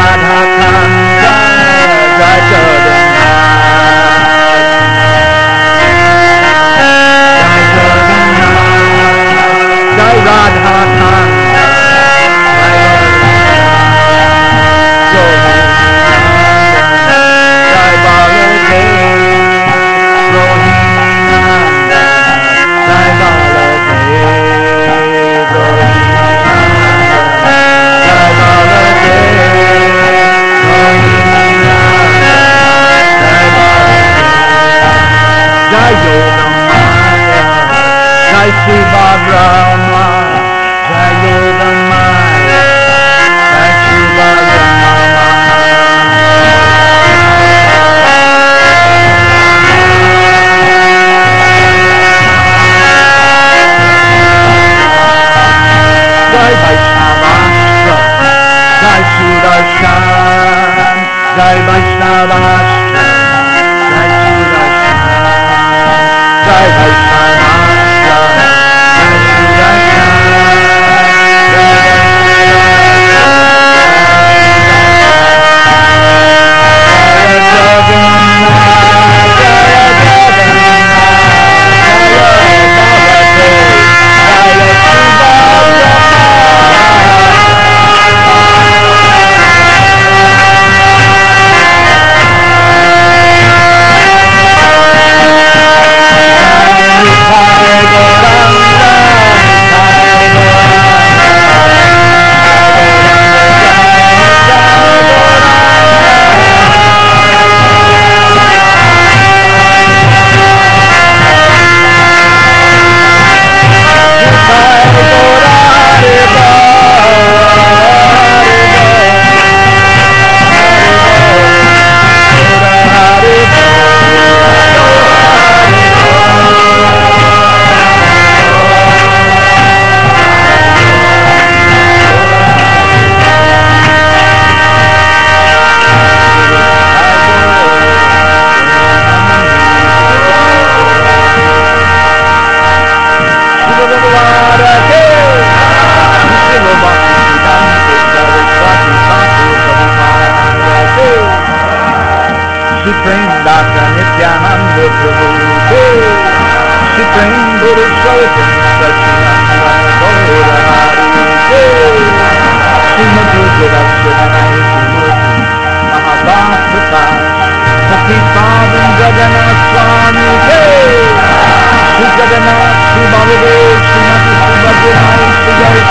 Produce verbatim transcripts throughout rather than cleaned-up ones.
Radha Kanda, Jai Jagannath, Jai Jagannath, Jai Radha Kanda, Jai Jagannath, Jai Baladev, Rohinanda, Jai Baladev, Jai Yogamaya, Jai Subhadrama, Jai Yogamaya, Jai Subhadrama. Jai Vaishnavastra, Jai Sudarshan, Jai Vaishnavastra, Jai Sudarshan, Jai Vaishnavastra, Jai Sudarshan, Jai Jagannath, Jaya Jagannath, Jaya Baladev, Jaya Subhadrama. Supreme Bhakta Nityananda Prabhu, Supreme Buddha Sultan Satchidananda Gaurahari, Srimati Jagashyanai Murti, Mahabhakta, Bhakti Pavan Jagannath Swami, Sri Jagannath, Sri Baladev, Srimati Subhadranai, Sri Jai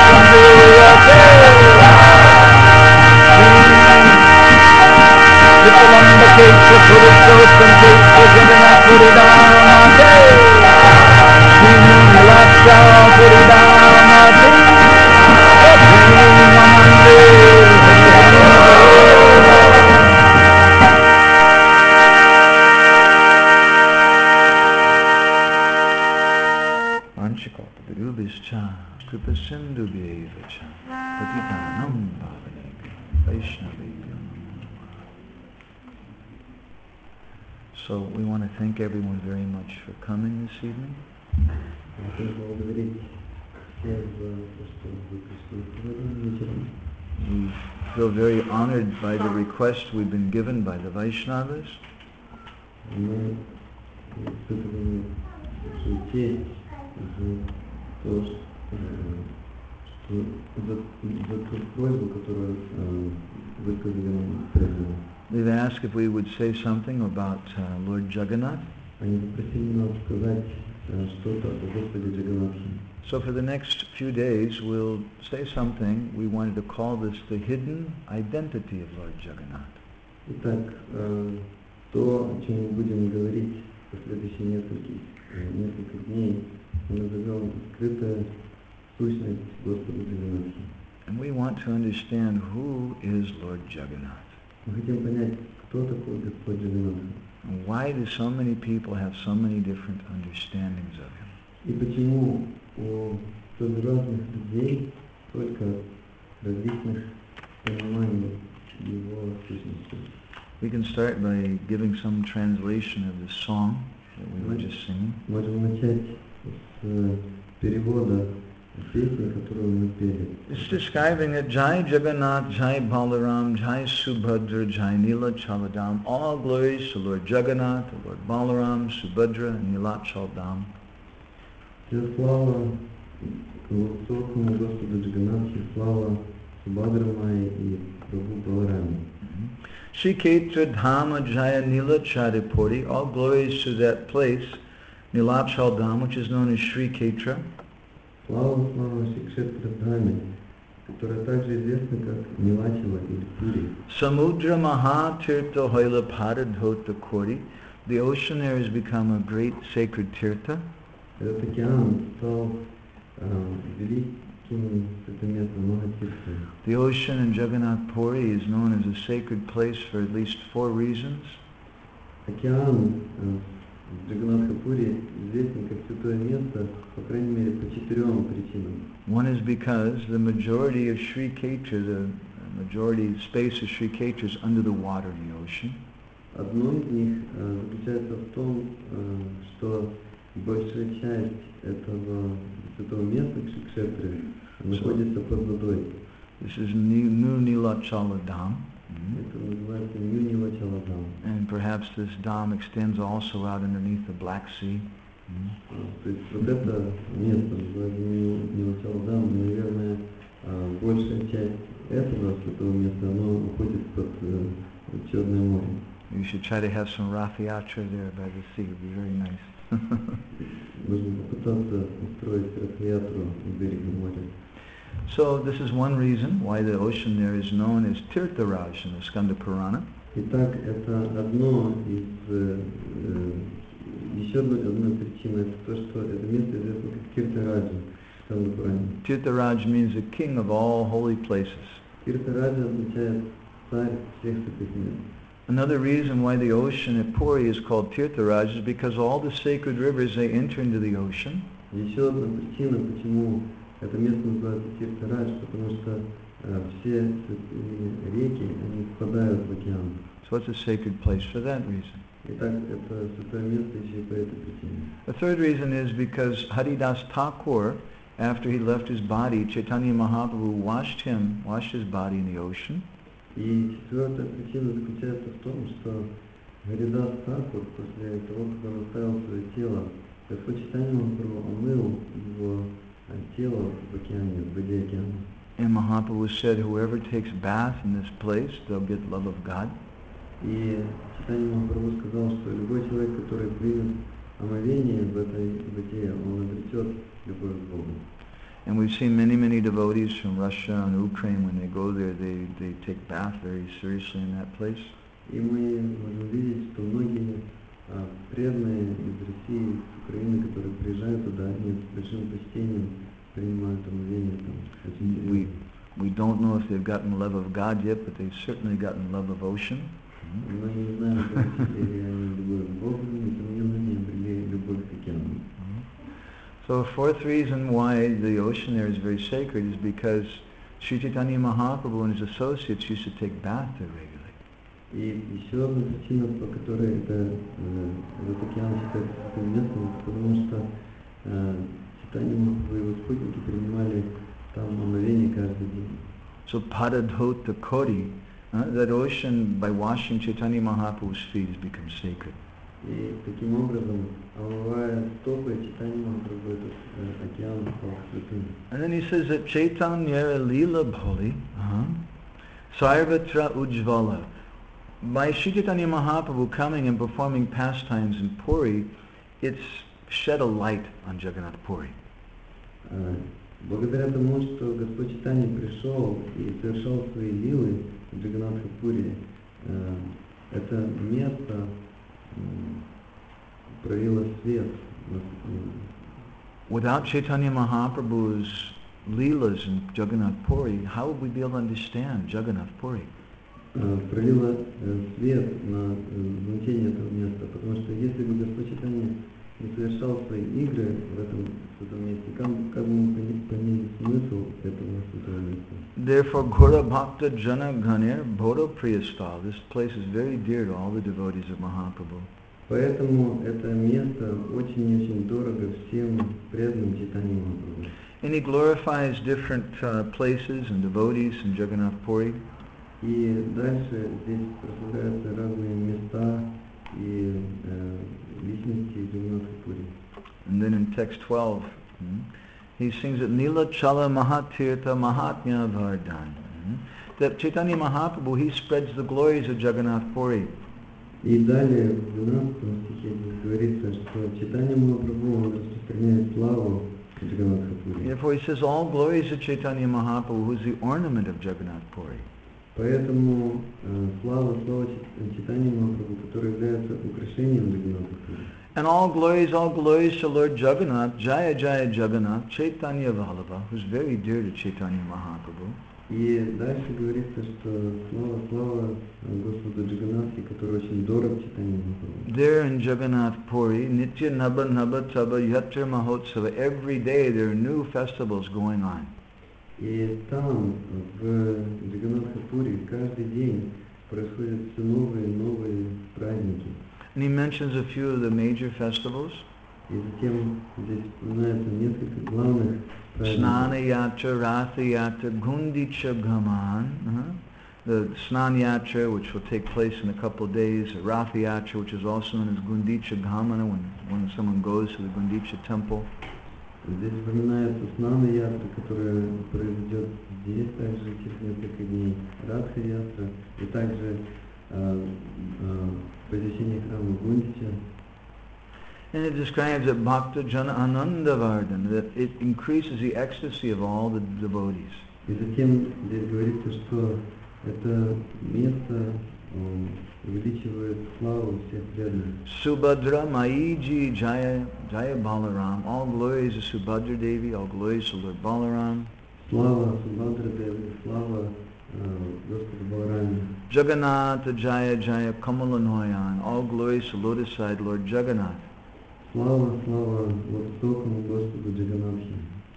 Vikalambakesha Purushottam Kesha Jagannath Puridhamate, Shri Nilaksha Puridhamate, Namaste. Vanchakalpatarubhishcha Kripasindhubhyeva cha Patitanam Pavanebhyo Vaishnavebhyo. So we want to thank everyone very much for coming this evening. We feel very honored by the request we've been given by the Vaishnavas. They've asked if we would say something about uh, Lord Jagannath. So for the next few days we'll say something. We wanted to call this the hidden identity of Lord Jagannath. Итак, то, о чем мы будем говорить в следующие несколько, несколько дней, мы назовем скрытая сущность Господа Джаганнатха. And we want to understand who is Lord Jagannath. Мы хотим понять, кто такой Господь Джаганнатха. And why do so many people have so many different understandings of him? И почему у столь разных людей столько различных пониманий его сущности? We can start by giving some translation of the song that we were just singing. Можем начать с перевода песни, которую мы пели. It's describing it, Jai Jagannath, Jai Balaram, Jai Subhadra, Jai Nila Chaladam. All glories to Lord Jagannath, to Lord Balaram, Subhadra, and Nila Chaladam. Вся слава высокому Господу Джаганнатхе, слава Субхадрамае и Прабху Балараме. Shri Ketra Dhama Jaya Nila Charipuri. All glories to that place, Nilachal Dham, which is known as Shri Ketra. Слава, слава Шри Кшетра Dhame, которая также известна как Нилачала или Пури. Samudra Maha Tirtha Hoila Padadhota Kori. The ocean there has become a great sacred tirtha. Этот океан стал э, великим местом Махатиртхой. The ocean in Jagannath Puri is known as a sacred place for at least four reasons. Океан э, в Джаганнатхапуре известен как святое место, по крайней мере, по четырем причинам. One is because the majority of Sri Ketra, the majority space of Sri Ketra is under the water in the ocean. Одно из них э, заключается в том, э, что большая часть этого святого места Кшикшетры находится под водой. This is Nu Nilachala Dham. Это называется Нью-Нилачала-Дам. And perhaps this dam extends also out underneath the Black Sea. То есть вот это место называется Нью-Нилачала-Дам, и, наверное, большая часть этого святого места, оно уходит под Черное море. You should try to have some Rath Yatra there by the sea. It would be very nice. Нужно попытаться устроить Ратха-ятру у берега моря. So this is one reason why the ocean there is known as Tirtharaj in the Skanda Purana. Итак, это одно из, э, э, еще одна, одна причина, это то, что это место известно как Тиртараджа в Сканда Пуране. Tirtharaj means the king of all holy places. Тиртараджа означает царь всех святых мест. Another reason why the ocean at Puri is called Tirtharaj is because all the sacred rivers, they enter into the ocean. Еще одна причина, почему это место называется Тиртарадж, потому что э, все святые реки, они впадают в океан. So it's a sacred place for that reason. Итак, это святое место еще и по этой причине. The third reason is because Haridas Thakur, after he left his body, Chaitanya Mahaprabhu washed him, washed his body in the ocean. И четвертая причина заключается в том, что Харидас Тхакур, после того, как он оставил свое тело, Господь Чайтанья Махапрабху омыл его тело в океане, в воде океана. And Mahaprabhu said, whoever takes bath in this place, they'll get love of God. И Чайтанья Махапрабху сказал, что любой человек, который примет омовение в этой воде, он обретет любовь к Богу. And we've seen many, many devotees from Russia and Ukraine, when they go there, they, they take bath very seriously in that place. И мы можем видеть, что многие а, преданные из России, с Украины, которые приезжают туда, они с большим почтением принимают омовение там. We, we don't know if they've gotten love of God yet, but they've certainly gotten love of ocean. Мы не знаем, получили ли они любовь к Богу, несомненно, они обрели любовь к океану. So a fourth reason why the ocean there is very sacred is because Sri Chaitanya Mahaprabhu and his associates used to take bath there regularly. И еще одна причина, по которой это, э, этот океан считается святым местом, это потому что э, Чайтанья Махапрабху и его спутники принимали там омовение каждый день. So Padadhota Kori, uh, that ocean, by washing Chaitanya Mahaprabhu's feet, has become sacred. И таким образом, омывая стопы, Чайтанья Махапрабху этот э, океан стал святым. And then he says that Chaitanya Lila Bholi, uh-huh, Sarvatra Ujvala. By Sri Chaitanya Mahaprabhu coming and performing pastimes in Puri, it's shed a light on Jagannath Puri. Uh, благодаря тому, что Господь Чайтанья пришел и совершал свои лилы в Джаганнатхапуре, uh, это место пролило свет. Without Chaitanya Mahaprabhu's leelas in Jagannath Puri, how would we be able to understand Jagannath Puri? Пролило свет на значение этого места, потому что если бы Господь Чайтанья не совершал свои игры в этом святом месте, как, как бы мы поняли смысл этого святого места? Therefore, Gora Bhakta Jana Ghanir Bhoda Priyastal. This place is very dear to all the devotees of Mahaprabhu. Поэтому это место очень-очень дорого всем преданным Чайтаньи Махапрабху. And he glorifies different uh, places and devotees in Jagannath Puri. И дальше здесь прославляются разные места и э, личности Джаганнатха Пури. And then in text twelve, hmm, he sings it, Nila Chala Mahatirtha Mahatmya Vardhan. Hmm, that Chaitanya Mahaprabhu, he spreads the glories of Jagannath Puri. И далее в двенадцатом стихе здесь говорится, что Чайтанья Махапрабху, он распространяет славу Джаганнатха Пури. Therefore he says, all glories of Chaitanya Mahaprabhu, who is the ornament of Jagannath Puri. Поэтому э, слава, слава Чайтаньи Махапрабху, который является украшением Джаганнатха Пури. And all glories, all glories to Lord Jagannath, Jaya Jaya Jagannath, Chaitanya Vallabha, who's very dear to Chaitanya Mahaprabhu. И дальше говорится, что слава, слава Господу Джаганнатхе, который очень дорог Чайтаньи Махапрабху. There in Jagannath Puri, Nitya Nabha Nabha Taba Yatra Mahotsava, every day there are new festivals going on. И там, в Джаганнатха-Пури, каждый день происходят все новые и новые праздники. And he mentions a few of the major festivals. И затем здесь упоминается несколько главных праздников. Snana Yatra, Ratha Yatra, Gundicha Gaman. Uh-huh. The Snan Yatra, which will take place in a couple of days. Ratha Yatra, which is also known as Gundicha Gamana, when, when someone goes to the Gundicha temple. Здесь упоминается Снана Ятра, которая произойдет здесь также через несколько дней. Радха Ятра и также э, э, посещение храма Гундича. And it describes that Bhakta Jana Anandavardhan, that it increases the ecstasy of all the devotees. И затем здесь говорится, что это место э, увеличивает славу всех преданных. Subhadra Maiji Jaya Jaya Balaram. All glories to Subhadra Devi, all glories to Lord Balaram. Слава Субхадра Деви, слава Господу Балараме. Jagannatha Jaya Jaya Kamalanoyan. All glories to lotus-eyed Lord Jagannath. Слава, слава высокому Господу Джаганнатхе.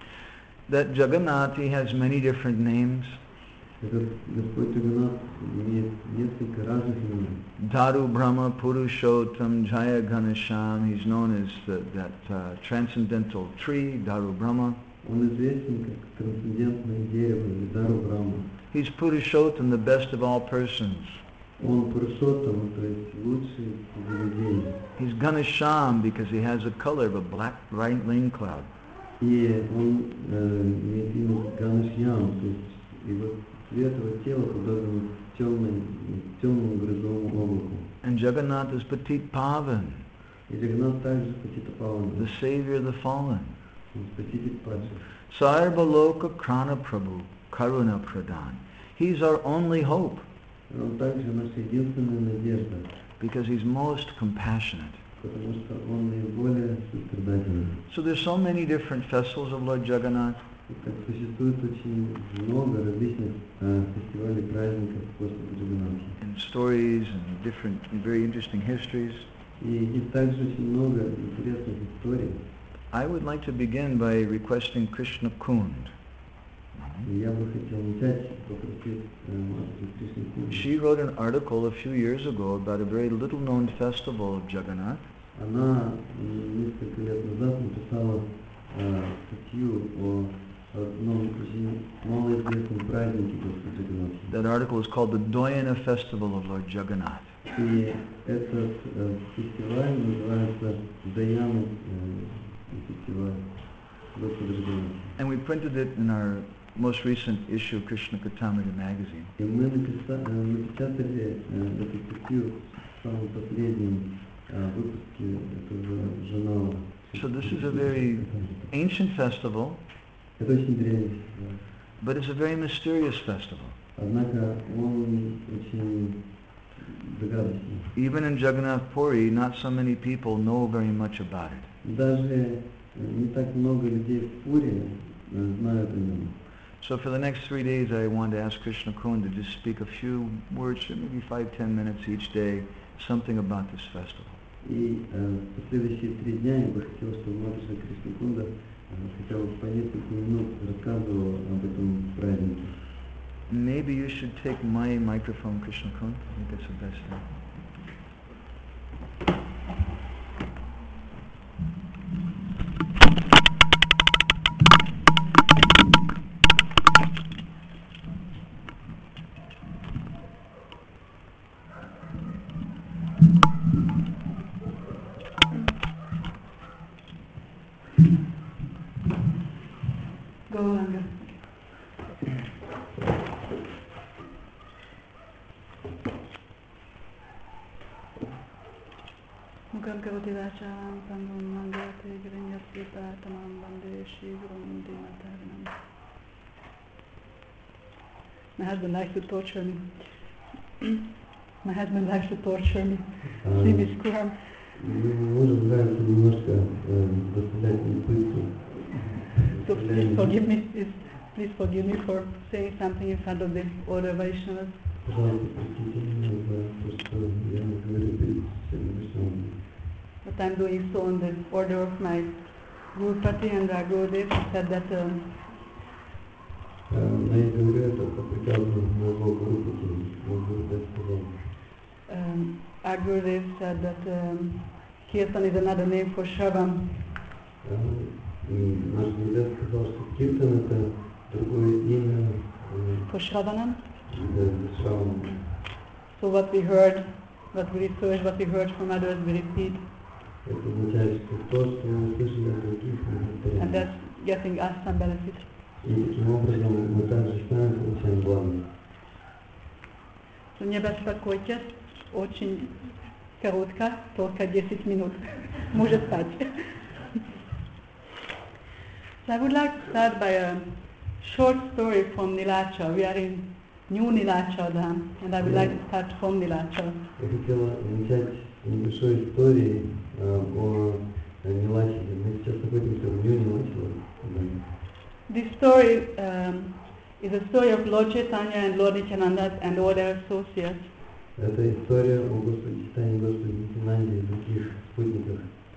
That Jagannath, he has many different names. Этот Господь Джаганнат имеет несколько разных имен. Dharu Brahma Purushottam Jaya Ganesham. He's known as the, that uh, transcendental tree, Dharu Brahma. Он известен как трансцендентное дерево, Дару Брахма. He's Purushottam, the best of all persons. Он Пурушоттам, то есть лучший из людей. He's Ganesham because he has the color of a black bright rain cloud. И он э, имеет имя Ганешьям, то есть его цвет его тела подобен темному, темному грозовому облаку. And Jagannath is Patit Pavan, И Джаганнат также Патита Павана, the savior of the fallen. он спаситель падших. Sarvaloka Krana Prabhu, Karuna Pradhan. He's our only hope Он также наша единственная надежда, because he's most compassionate. потому что он наиболее сострадательный. So there's so many different festivals of Lord Jagannath. Так существует очень много различных э, фестивалей, праздников Господа Джаганнатхи. And stories and different, very interesting histories. И есть также очень много интересных историй. I would like to begin by requesting Krishna Kund. И я бы хотел начать попросить э, Матушку Кришну Кунду. She wrote an article a few years ago about a very little known festival of Jagannath. Она м, несколько лет назад написала э, статью о одном очень малоизвестном празднике Господа Джаганнатхи. That article is called the Doyana Festival of Lord Jagannath. И этот э, фестиваль называется Даяна э, фестиваль Господа Джаганнатхи. And we printed it in our most recent issue of Krishna Katamrita magazine. И мы написа- э, напечатали э, эту статью в самом последнем э, выпуске этого журнала. So this is a very ancient festival, Это очень древний фестиваль. but it's a very mysterious festival. Однако он очень загадочный. Even in Jagannath Puri, not so many people know very much about it. Даже э, не так много людей в Пуре э, знают о нем. So for the next three days, I want to ask Krishna Kund to just speak a few words, maybe five, ten minutes each day, something about this festival. И э, в последующие три дня я бы хотел, чтобы Матушка Кришна Кунда э, хотя бы по несколько минут рассказывала об этом празднике. Maybe you should take my microphone, Krishna Kund. I think that's the best thing. Mukam karoti vācāvam pandam mandate griñasvitātamam bande shivram dimatarinam. My husband likes to torture me. My husband likes to torture me. See me squirm. Мужу нравится немножко заставлять мне пытку. So please forgive me, please, please forgive me for saying something in front of the other Vaishnavas. Пожалуйста, простите меня за то, что я говорю перед всеми Вайшнавами. But I'm doing so on the order of my Gurupati and our Gurudev said that um, Но я говорю это по приказу моего Гурупати. Мой Гурудев сказал. um, our Gurudev said that um, Kirtan is another name for Shravan. Наш Гурудев сказал, что Киртан это другое имя For Shravanam. для Шравана. So what we heard, what we researched, what we heard from others, we repeat. Это означает, что то, что мы слышали от других, мы повторяем. And that's getting us some benefit. И таким образом мы также сами получаем благо. So не беспокойтесь, очень коротко, только десять минут. Может стать. So I would like to start by a short story from Nilacha. We are in New Nilacha Dham, and I would like to start from Nilacha. Я хотела начать с небольшой истории о Нилаче. Мы сейчас находимся в Нью Нилаче. This story um, is a story of Lord Chaitanya and Lord Nityananda and all their associates. Это история о Господе Чайтанье, Господе Нитянанде и других спутниках.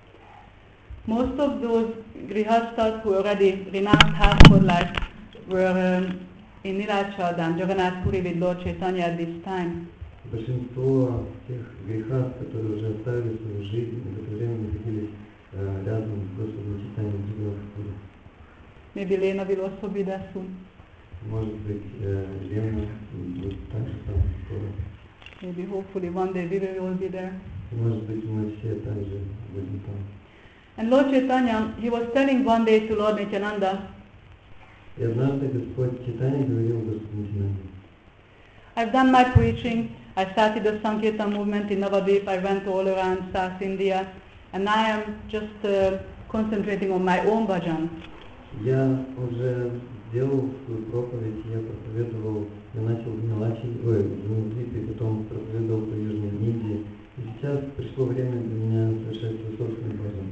Most of those grihasthas who already renounced household life were um, in Nilacha Dham, Jagannath Puri with Lord Chaitanya at this time. Большинство тех грехов, которые уже оставили свою жизнь, в это время находились рядом с Господом Чайтаньей в Джаганнатх Пури. Maybe Lena will also be there soon. Может быть, Лена будет также там скоро. Maybe hopefully one day we will all be there. Может быть, мы все также будем там. And Lord Chaitanya, he was telling one day to Lord Nityananda, И однажды Господь Чайтанья говорил Господу Нитянанде: I've done my preaching, I started the Sankirtan movement in Navadvip, I went all around South India, and I am just uh, concentrating on my own bhajan. Я уже сделал свою проповедь, я проповедовал, я начал в Нилаче, ой, в Навадвипе, потом проповедовал по Южной Индии. И сейчас пришло время для меня совершать свой собственный баджан.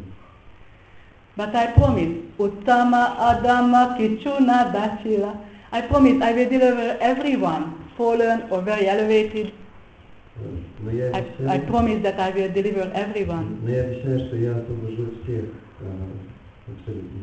But I promise, Uttama Adama Kichuna Dachila, I promise I will deliver everyone, fallen or very elevated. Но я I, обещаю, I promise that I will deliver everyone. но я обещаю, что я освобожу всех абсолютно.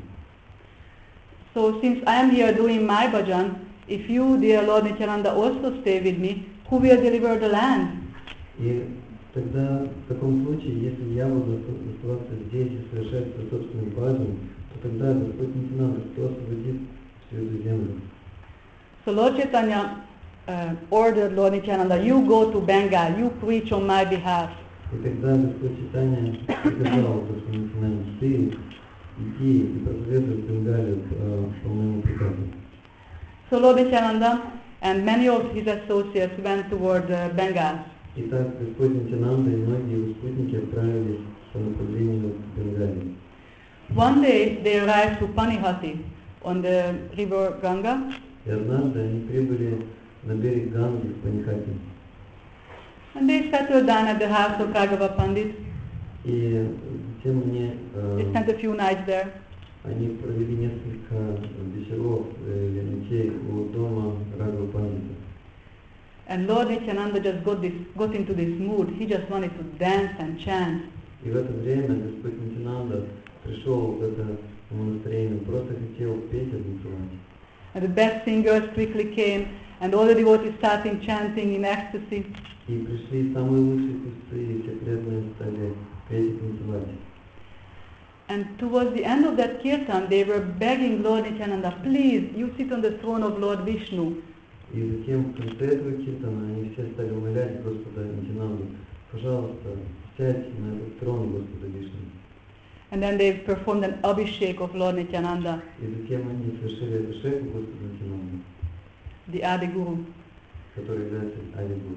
So since I am here doing my bhajan, if you, dear Lord Nityananda, also stay with me, who will deliver the land? И тогда, в таком случае, если я буду оставаться здесь и совершать свой собственный баджан, то тогда Господь Нитянанда, кто освободит всю эту землю? So Lord Chaitanya uh, ordered Lord Nityananda, you go to Bengal, you preach on my behalf. И тогда Господь Чайтанья приказал Господу Нитянанде: ты иди и проповедуй в Бенгале по моему приказу. So Lord Nityananda and many of his associates went toward uh, Bengal. Итак, Господь Нитянанда и многие его спутники отправились по направлению к Бенгалии. One day they arrived to Panihati on the river Ganga. И однажды они прибыли на берег Ганги в Панихати. And they settled down at the house of Raghava Pandit. И затем они, They spent a few nights there. они провели несколько вечеров или ночей у дома Рагава Пандита. And Lord Nityananda just got this, got into this mood. He just wanted to dance and chant. И в это время Господь Нитянанда пришел в это настроение, он просто хотел петь и танцевать. And the best singers quickly came, and all the devotees started chanting in ecstasy. И пришли самые лучшие певцы, и все преданные стали петь и танцевать. And towards the end of that kirtan, they were begging Lord Nityananda, please, you sit on the throne of Lord Vishnu. И затем в конце этого киртана они все стали умолять Господа Нитянанду: пожалуйста, сядь на этот трон Господа Вишну. And then they performed an abhishek of Lord Nityananda, И затем они совершили абхишек Господа Нитянанду, the Adi Guru. который является Ади Гуру.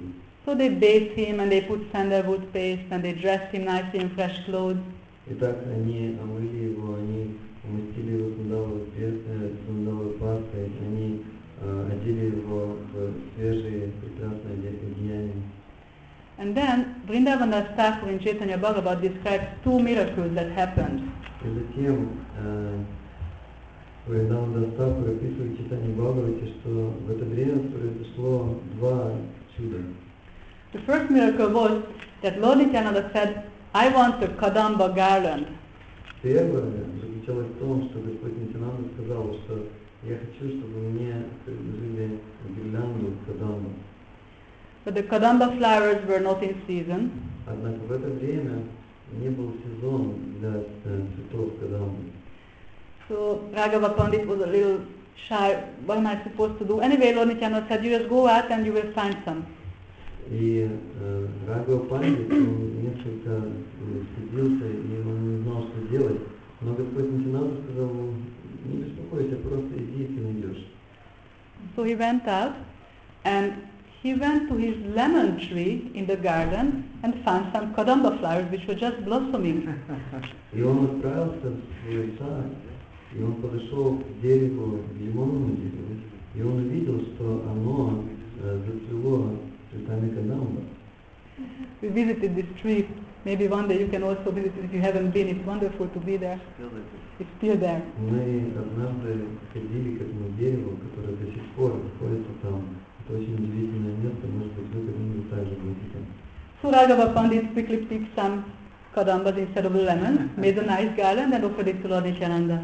So they bathed him and they put sandalwood paste and they dressed him nicely in fresh clothes. Итак, они омыли его, они умастили его сандаловой пестой, сандаловой пастой, они э, одели его в свежие, прекрасные одеяния. And then Vrindavan Das Thakur in Chaitanya Bhagavat describes two miracles that happened. И затем э, Вриндаван Дас Тхакур описывает в Чайтанья Бхагавате, что в это время произошло два чуда. The first miracle was that Lord Nityananda said, I want a Kadamba garland. Первое заключалось в том, что Господь Нитянанда сказал, что я хочу, чтобы мне предложили гирлянду Кадамба. But the Kadamba flowers were not in season. Однако в это время не был сезон для э, цветов Кадамбы. So Raghava Pandit was a little shy. What am I supposed to do? Anyway, Lord Nityananda said, you just go out and you will find some. И э, Рагава Пандит, он несколько стыдился, и он не знал, что делать. Но Господь Нитянанда сказал ему, не беспокойся, просто иди, ты найдешь. So he went out and he went to his lemon tree in the garden and found some Kadamba flowers which were just blossoming. И он отправился в свой сад, и он подошел к дереву, к лимонному дереву, и он увидел, что оно э, зацвело цветами Кадамба. We visited this tree. Maybe one day you can also visit it if you haven't been. It's wonderful to be there. It's still there. Мы однажды ходили к этому дереву, которое до сих пор находится там. Это очень удивительное место, может быть, вы когда-нибудь также будете. So Raghava Pandit quickly picked some kadambas instead of lemons, made a nice garland and offered it to Lord Nityananda.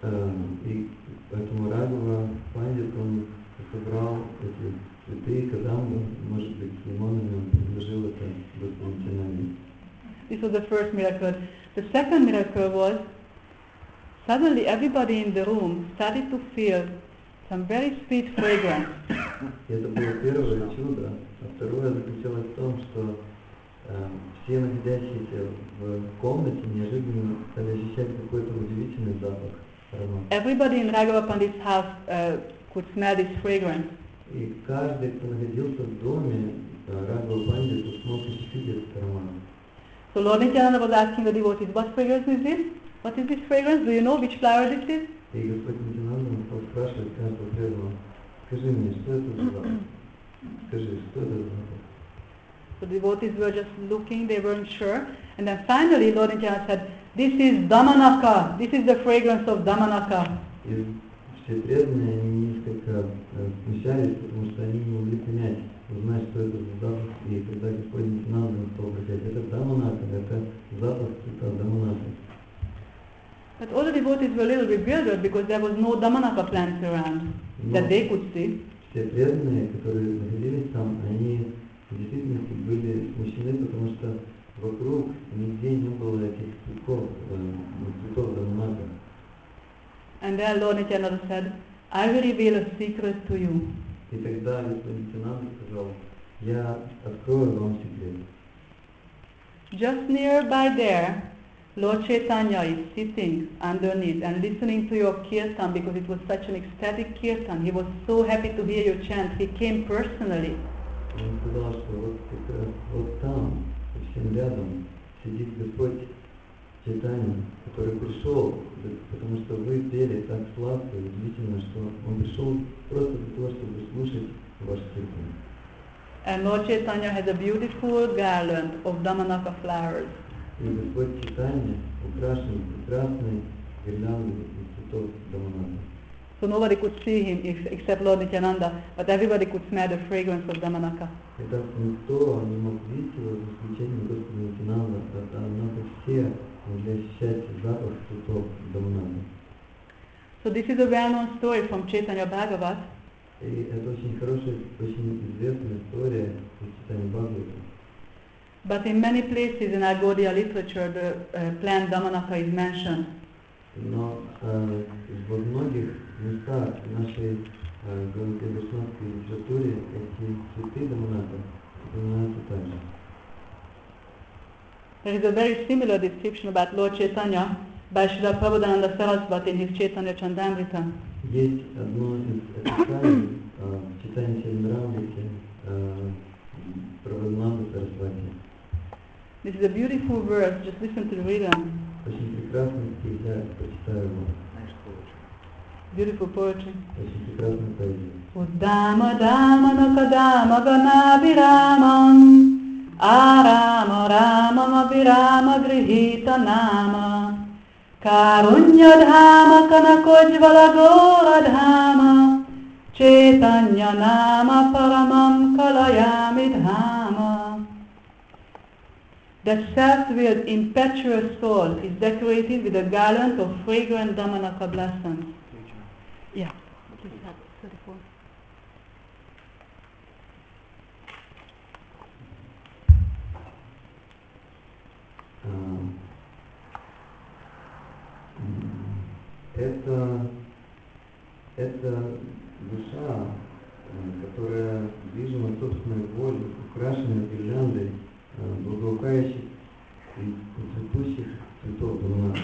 И поэтому Рагава Пандит, он собрал эти цветы, кадамбы, может быть, с лимонами, он предложил это Господу Нитянанде. This was the first miracle. The second miracle was suddenly everybody in the room started to feel some very sweet fragrance. Это было первое чудо. А второе заключалось в том, что э, все находящиеся в комнате неожиданно стали ощущать какой-то удивительный запах, аромат. Everybody in Raghava Pandit's house uh, could smell this fragrance. И каждый, кто находился в доме Рагава Пандита, смог ощутить этот аромат. So Lord Nityananda was asking the devotees, what fragrance is this? What is this fragrance? Do you know which flower this is? И Господь Нитянанда стал спрашивать каждого преданного, скажи мне, что это за запах? Скажи, что это за запах? The devotees were just looking, they weren't sure. And then finally Lord Nityananda said, this is Damanaka, this is the fragrance of Damanaka. И все преданные, они несколько смущались, потому что они не могли понять, узнать, что это за запах. И когда Господь Нитянанда стал говорить, это Даманака, это запах цвета Даманака. But all the devotees were a little bewildered because there was no Damanaka plants around that they could see. Все преданные, которые находились там, они в действительности были смущены, потому что вокруг нигде не было этих цветков, цветов Даманака. And then Lord Nityananda said, I will reveal a secret to you. И тогда Господь Нитянанда сказал, я открою вам секрет. Just nearby there, Lord Chaitanya is sitting underneath and listening to your kirtan because it was such an ecstatic kirtan. He was so happy to hear you chant. He came personally. Он сказал, что вот как раз вот там, совсем рядом, сидит Господь Чайтанья, который пришел, потому что вы пели так сладко и удивительно, что он пришел просто для того, чтобы слушать ваш киртан. And Lord Chaitanya has a beautiful garland of Damanaka flowers. И Господь Чайтанья украшен прекрасной гирляндой из цветов Даманака. So nobody could see him if, except Lord Nityananda, but everybody could smell the fragrance of Damanaka. Итак, никто не мог видеть его за исключением Господа Нитянанда, однако все могли ощущать запах цветов Даманака. So this is a well-known story from Chaitanya Bhagavat. И это очень хорошая, очень известная история из Чайтанья Бхагавата. But in many places in our Gaudiya literature, the uh, plant Damanaka is mentioned. Но э, во многих местах нашей э, вайшнавской литературе эти цветы Даманака упоминаются также. There is a very similar description about Lord Chaitanya by Srila Prabodhananda Saraswati in his Chaitanya Chandamrita. Есть одно из описаний в Чайтанья Чаритамрите Правадмата Сарасвати. This is a beautiful verse, just listen to the rhythm. Очень прекрасный стих, я прочитаю его. Beautiful poetry. Очень прекрасная поэзия. Uddama dama nakadama ganaviramam Arama ramam abhirama grihita nama Karunya dhama kanakojvala gora dhama Chaitanya nama paramam kalayami dhama. That self-willed, impetuous soul is decorated with a garland of fragrant Dhammanaka blossoms. Yeah, please have thirty-four. Это, это душа, которая движима собственной волей, украшенная гирляндой благоухающих и цветущих цветов Дhammanaka.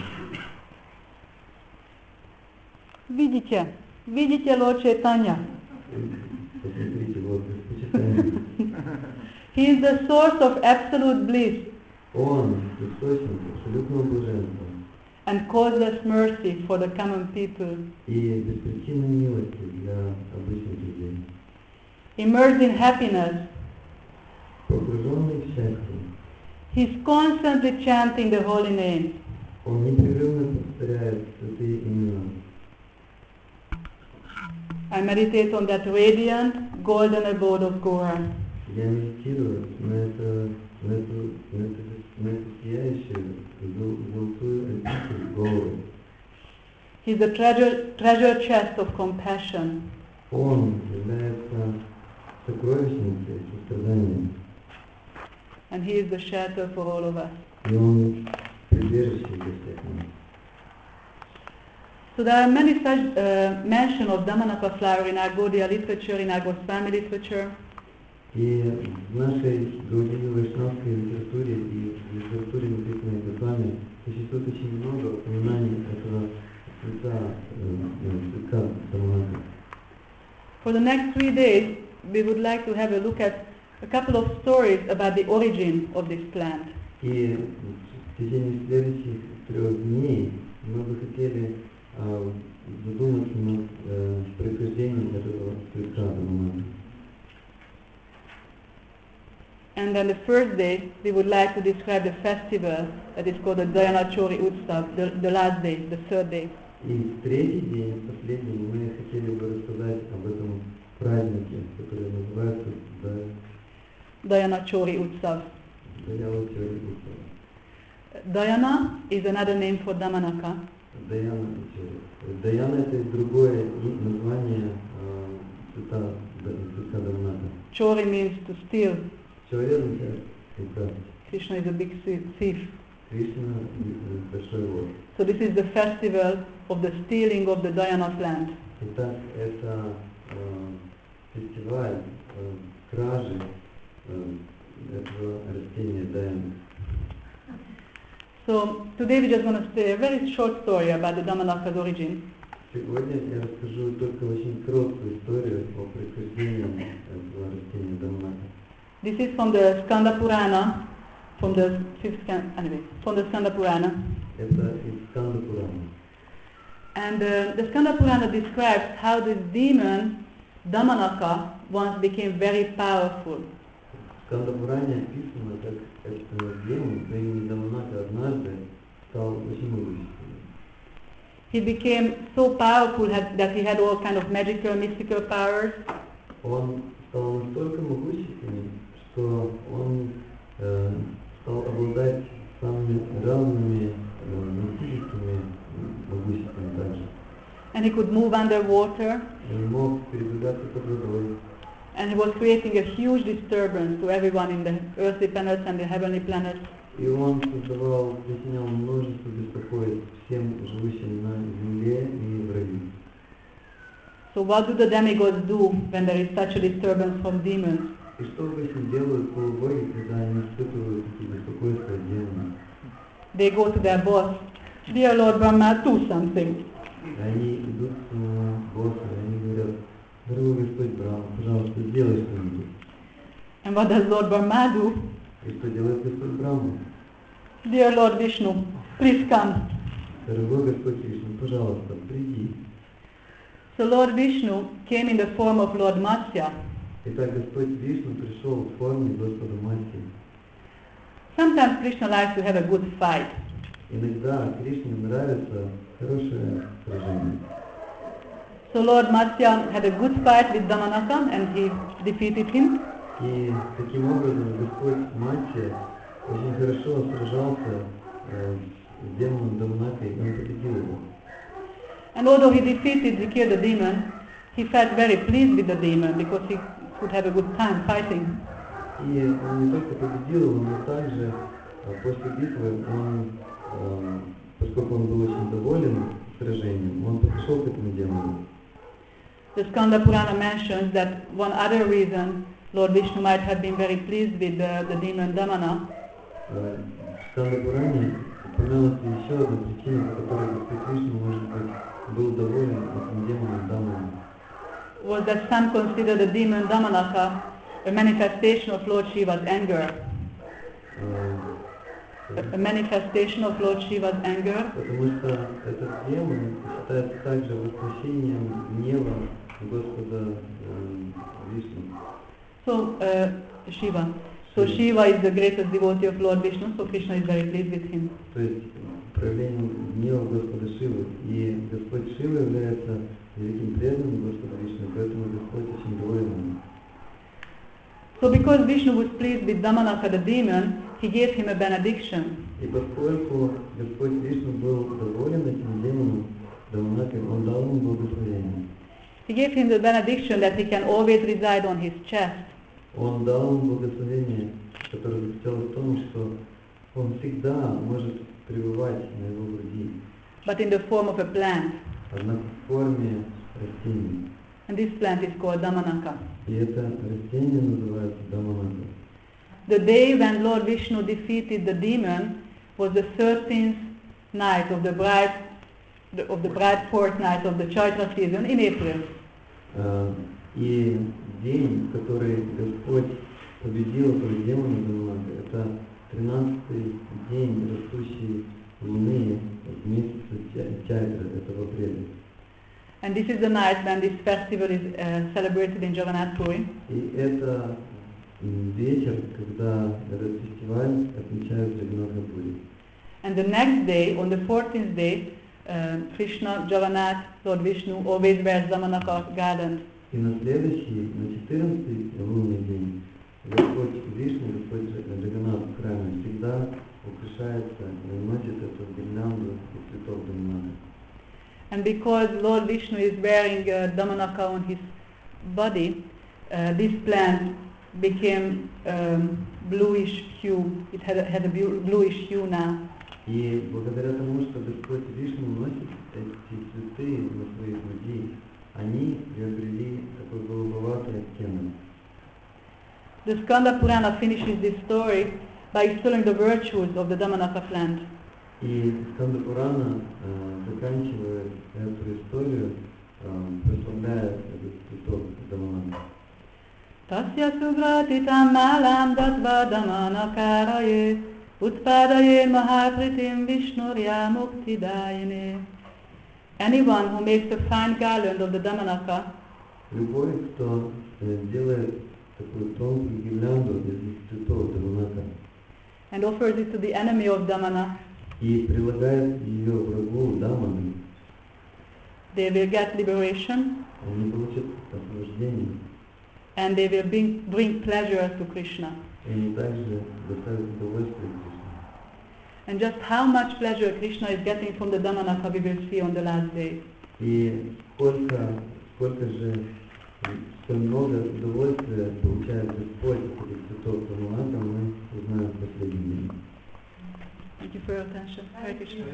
Видите, видите Лорд Chaitanya. Посмотрите, вот, почитайте. He is the source of absolute bliss. Он источник абсолютного блаженства. And causeless mercy for the common people. И беспричинной милости для обычных людей. Immersed in happiness, Погруженный в счастье, he is constantly chanting the holy name. он непрерывно повторяет святые имена. I meditate on that radiant, golden abode of Gaura. Я медитирую на это, на эту, на эту, на эту сияющую золотую обитель Гауры. He is the treasure, treasure chest of compassion. Он является сокровищницей сострадания. And he is the shelter for all of us. И он прибежище для всех нас. So there are many such uh, mention of Dhammanaka flower in our Gaudiya literature, in our Goswami literature. И в нашей Гаудия вайшнавской литературе и в литературе, написанной Госвами, существует очень много упоминаний этого цвета, цветка Дhammanaka. For the next three days, we would like to have a look at a couple of stories about the origin of this plant. И в течение следующих трех дней мы бы хотели uh, задуматься над uh, происхождением этого цветка Дhammanaka. And then the first day, we would like to describe the festival that is called the Dayanachori Utsav, the, the last day, the third day. И в третий день, последний, мы хотели бы рассказать об этом празднике, который называется Dayanachori Utsav. Dayanachori Utsav. Dayana is another name for Dhammanaka. Даяна, Даяна это другое название цвета Дhammanaka. Chori means to steal. Чори означает украсть. Krishna is a big thief. Кришна большой вор. So this is the festival of the stealing of the Dayana plant. Итак, это фестиваль кражи этого растения Даяны. So today we just want to say a very short story about the Dhammanaka's origin. Сегодня я расскажу только очень короткую историю о происхождении этого растения Дhammanaka. This is from the Skanda Purana, from the fifth scan, anyway, from the Skanda Purana. Это из Skanda Purana. And uh, the Skanda Purana describes how this demon, Dhammanaka, once became very powerful. В Skanda Purane описано, как этот демон по имени Дhammanaka однажды стал очень могущественным. He became so powerful that he had all kind of magical, mystical powers. Он стал настолько могущественным, что он э, стал обладать самыми разными э, мистическими могуществами также. And he could move underwater. Он мог передвигаться под водой. And he was creating a huge disturbance to everyone in the earthly planets and the heavenly planets. И он создавал, причинял множество беспокойств всем живущим на земле и в раю. So what do the demigods do when there is such a disturbance from demons? И что обычно делают полубоги, когда они испытывают такие беспокойства от демонов? They go to their boss, dear Lord Brahma, do something. Они идут к своему боссу, и они говорят, дорогой Господь Брахма, пожалуйста, сделай что-нибудь. And what does Lord Brahma do? И что делает Господь Брахма? Dear Lord Vishnu, please come. Дорогой Господь Вишну, пожалуйста, приди. So Lord Vishnu came in the form of Lord Matsya. Итак, Господь Вишну пришел в форме Господа Матьи. Sometimes Krishna likes to have a good fight. Иногда Кришне нравится хорошее сражение. So Lord Matsya had a good fight with Damanaka and he defeated him. И таким образом Господь Матья очень хорошо сражался э, с демоном Даманакой, и он победил его. And although he defeated, he killed the demon, he felt very pleased with the demon because he could have a good time fighting. И он не только победил его, но также э, после битвы он, э, поскольку он был очень доволен сражением, он подошел к этому демону. The Skanda Purana mentions that one other reason Lord Vishnu might have been very pleased with the, the demon Damana Э, В Сканда Пуране упоминалась еще одна причина, по которой Господь Вишну, может быть, был доволен этим демоном Даманом. was that some consider the demon Damanaka a manifestation of Lord Shiva's anger. Э, A, a manifestation of Lord Shiva's anger. Потому что этот демон считается также воплощением гнева Господа э, Вишну. So, uh, Shiva. So Shiva is the greatest devotee of Lord Vishnu, so Krishna is very pleased with him. То есть проявлением гнева Господа Шивы. И Господь Шива является великим преданным Господа Вишну, поэтому Господь очень доволен им. So because Vishnu was pleased with Damanaka the demon, he gave him a benediction. И поскольку Господь Вишну был доволен этим демоном, Даманакой, он дал ему благословение. He gave him the benediction that he can always reside on his chest. Он дал ему благословение, которое заключалось в том, что он всегда может пребывать на его груди, But in the form of a plant. однако в форме растения. And this plant is called Damanaka. И это растение называется Даманака. The day when Lord Vishnu defeated the demon was the thirteenth night of the bright of the bright fourth night of the Chaitra season in April. Uh, и день, в который Господь победил этого демона Даманака, это тринадцатый день растущей луны в месяце Чайтра, это в апреле. And this is the night when this festival is uh, celebrated in Jagannath Puri. И это вечер, когда этот фестиваль отмечают в Джаганнатхапури. And the next day, on the fourteenth day, uh, Krishna, Jagannath, Lord Vishnu always wears Damanaka garland. И на следующий, на четырнадцатый лунный день, Господь Вишну, Господь Джаганнат в храме всегда украшается и носит эту гирлянду из цветов Даманака. And because Lord Vishnu is wearing uh, Damanaka on his body, uh, this plant became um, bluish hue. It had a, had a bluish hue now. И благодаря тому, что Господь Вишну носит эти цветы на своей груди, они приобрели такой голубоватый оттенок. The Skanda Purana finishes this story by extolling the virtues of the Damanaka plant. И Сканда Пурана э, заканчивает эту историю, э, прославляя этот цветок Даманака. Tasya subratitam malam datva Damanakaraye utpadaye mahapritim vishnurya muktidayine. Anyone who makes a fine garland of the Damanaka Любой, кто э, делает такую тонкую гирлянду из цветов Даманака and offers it to the enemy of Damana, и прилагает ее врагу Даману, they will get liberation они получат освобождение, and they will bring, bring pleasure to Krishna. и они также доставят удовольствие Кришне. And just how much pleasure Krishna is getting from the Damanaka we will see on the last day. И сколько, сколько же, сколь много удовольствия получает Господь от этих цветов Даманака, мы узнаем в последний день. Thank you for your attention. Hare Krishna.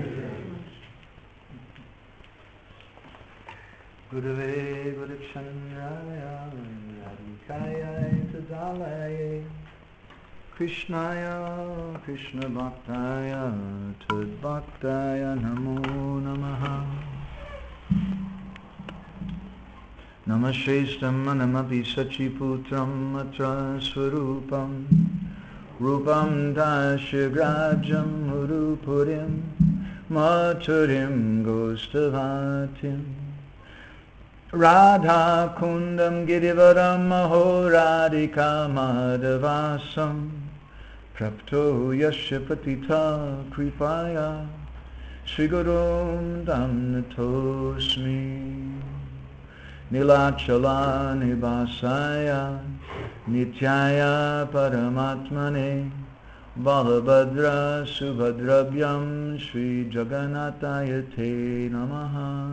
Gurave Gurupshanraya Radhikaya Tadalaya Krishnaya Krishna Bhaktaya Tadbhaktaya Namo Namaha Namashrestam manamapi sachiputram atra swarupam Rupam dasyagrajam urupurim Maturim gostavatim Radha kundam girivaram maho radhika madhavasam Prapto yasya patita kripaya Sri Gurum damnatosmi Nilachala nivasaya Nityaya paramatmane Balabhadra subhadrabhyam Sri Jagannataya te namaha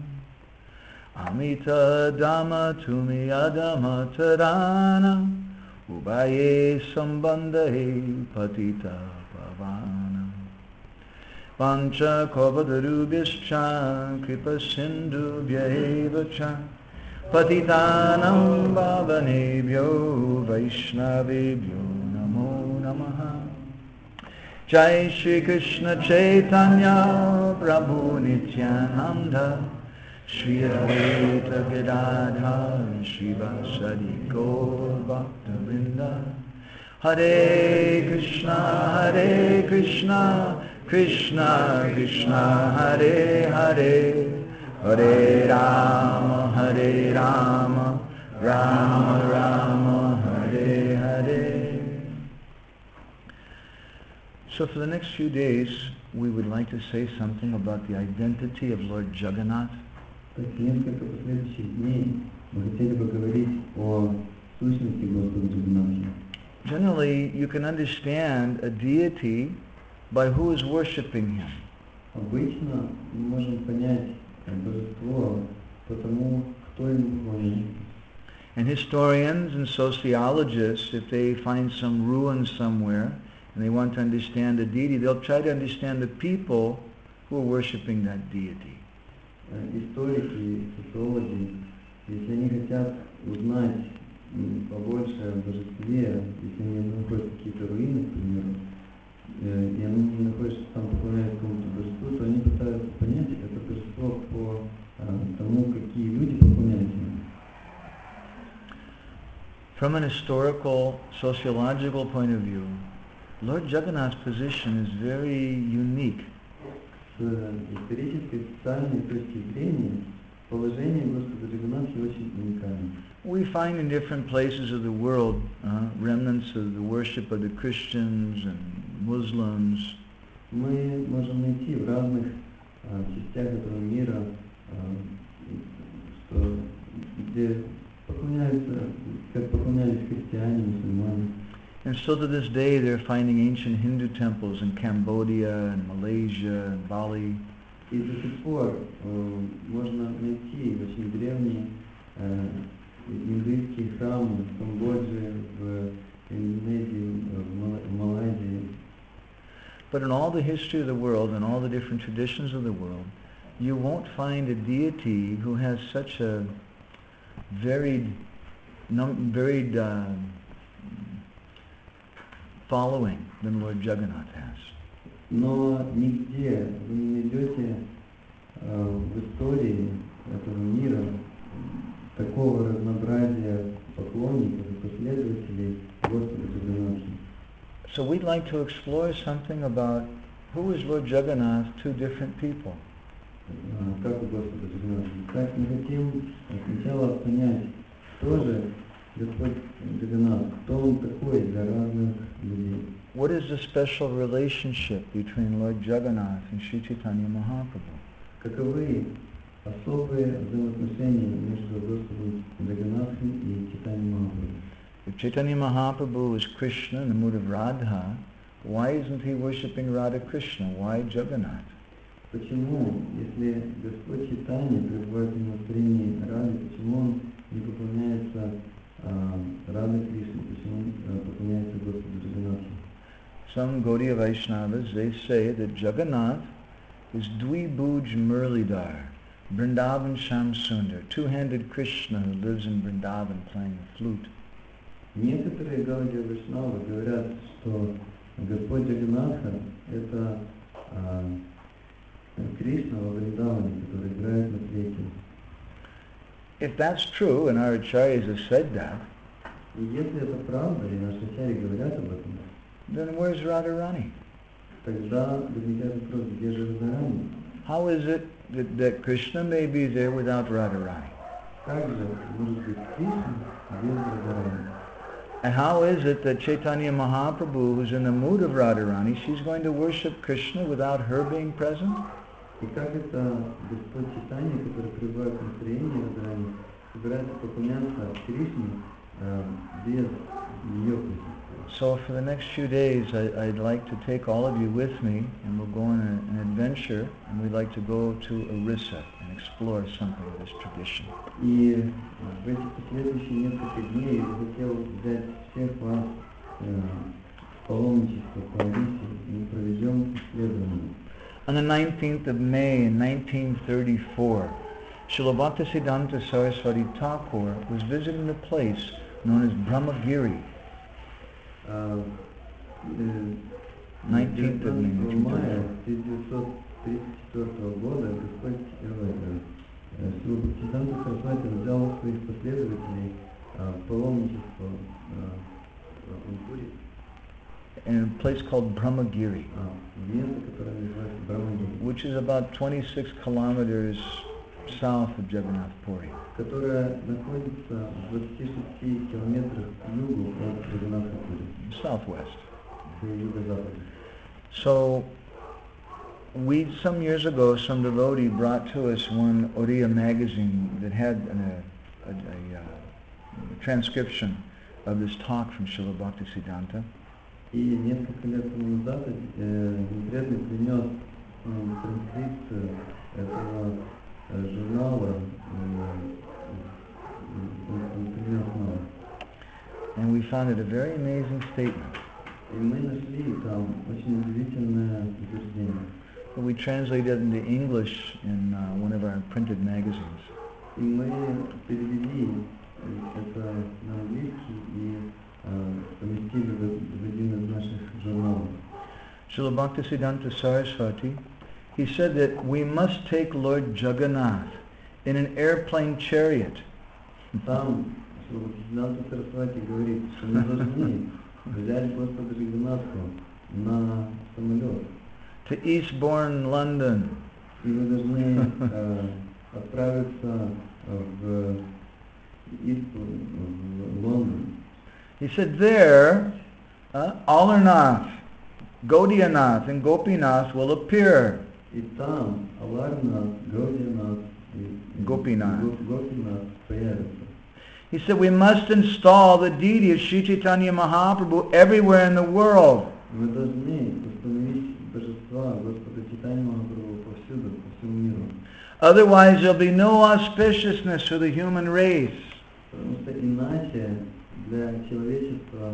Amita dhamma tumi adama tarana Ubaye sambandhe patita pavana Pancha kovadurubhischa kripa sindhu bhyevacha Patitanam bhavanebhyo vaishnavebhyo namo namaha Jai Shri Krishna Chaitanya Prabhu Nityananda Shri Advaita Gadadhar Shivasadi Gaur Bhakta-vrinda Hare Krishna Hare Krishna Krishna Krishna Hare Hare Hare Rama Hare Rama Rama Rama Hare Hare. So for the next few days we would like to say something about the identity of Lord Jagannath. Так, несколько последующих дней мы хотели поговорить о сущности Господа Джаганнатха. Generally, you can understand a deity by who is worshipping him. Обычно мы можем понять божество по тому, кто ему поклоняется. And historians and sociologists, if they find some ruin somewhere and they want to understand a deity, they'll try to understand the people who are worshipping that deity. Историки, социологи, если они хотят узнать побольше о божестве, если они находят какие-то руины, к примеру, и они не находят, что там поклоняются какому-то божеству, то они пытаются понять это божество по тому, какие люди поклоняются ему. From an historical, sociological point of view, Lord Jagannath's position is very unique. С исторической, социальной точки зрения, положение Господа Джаганнатхи очень уникально. We find in different places of the world uh, remnants of the worship of the Christians and Muslims. Мы можем найти в разных uh, частях этого мира, uh, что, где поклоняются, как поклонялись христиане, мусульмане. And still to this day they're finding ancient Hindu temples in Cambodia and Malaysia and Bali. И до сих пор uh, можно найти очень древние uh, индуистские храмы в Камбодже, в Индонезии, в Малайзии. But in all the history of the world and all the different traditions of the world, you won't find a deity who has such a varied, num- varied uh, following than Lord Jagannath has. Но нигде вы не найдете uh, в истории этого мира такого разнообразия поклонников и последователей Господа Джаганнатхи. So we'd like to explore something about who is Lord Jagannath to different people. Как у Господа Джаганнатхи. Так мы хотим сначала понять, кто же Господь Джаганнат, кто он такой для разных людей. What is the special relationship between Lord Jagannath and Sri Chaitanya Mahaprabhu? Каковы особые взаимоотношения между Господом Джаганнатхом и Чайтаньей Махапрабху? If Chaitanya Mahaprabhu is Krishna in the mood of Radha, why isn't he worshipping Radha Krishna? Why Jagannath? Почему, если Господь Чайтанья пребывает в настроении Рады, почему он не поклоняется Радhe Кришне, почему он поклоняется Господу Джаганнатху? Some Gaudiya Vaishnavas, they say that Jagannath is Dvibhuj Murlidhar, Vrindavan Sham Sundar, two-handed Krishna who lives in Vrindavan playing the flute. Некоторые Гаудия Вайшнавы говорят, что Господь Джаганнатха это а, Кришна во Вриндаване, который играет на флейте. if that's true, and our acharyas have said that, И если это правда, и наши ачарьи говорят об этом, then where's Radharani? тогда возникает вопрос, где же Радхарани? How is it that, that Krishna may be there without Radharani? Как же может быть Кришна без Радхарани? And how is it that Chaitanya Mahaprabhu, who's in the mood of Radharani, she's going to worship Krishna without her being present? И как это Господь Чайтанья, который пребывает в настроении Радхарани, собирается поклоняться Кришне э, без ее присутствия? So for the next few days, I, I'd like to take all of you with me, and we'll go on a, an adventure, and we'd like to go to Orissa and explore something of this tradition. И в эти последующие несколько дней я хотел взять всех вас э, в паломничество по Орисе, и мы проведем исследование. On the nineteenth of May in nineteen thirty-four, Srila Bhaktisiddhanta Saraswati Thakur was visiting a place known as Brahmagiri. Uh, uh, nineteenth of May, мая тысяча девятьсот тридцать четвёртого года Господь Шрила Бхактисиддханта Сарасвати взял своих последователей в паломничество в Анпуре. In a place called Brahmagiri, место, которое называется Брахмагири, which is about twenty-six kilometers south of Jagannath Puri. которая находится в двадцати шести километрах к югу от Джаганнатха Пури. Southwest. К юго-западу. So, we, some years ago, some devotee brought to us one Oriya magazine that had an, a, a, a, a transcription of this talk from Srila Bhaktisiddhanta. И несколько лет тому назад конкретно принес транскрипцию этого журнала, он принес нам. And we found it a very amazing statement. И мы нашли там очень удивительное утверждение. We translated it into English in uh, one of our printed magazines. И мы перевели это на английский и поместили в один из наших журналов. Srila Bhaktisiddhanta Saraswati, he said that we must take Lord Jagannath in an airplane chariot. Там Шрила Бхактисиддханта Сарасвати говорит, что мы должны взять Господа Джаганнатху на самолет. To Eastbourne, London. И мы должны отправиться в Eastbourne, в Лондон. He said there, uh, Alarnath, Gaudianath, and Gopinath will appear. И там Аларнаth, Гаудинаth и Gopinath. Gopinath появятся. He said we must install the deity of Sri Chaitanya Mahaprabhu everywhere in the world. Мы должны установить божества Господа Чайтаньи Махапрабху повсюду, по всему миру. Otherwise there'll be no auspiciousness for the human race. Потому что иначе для человечества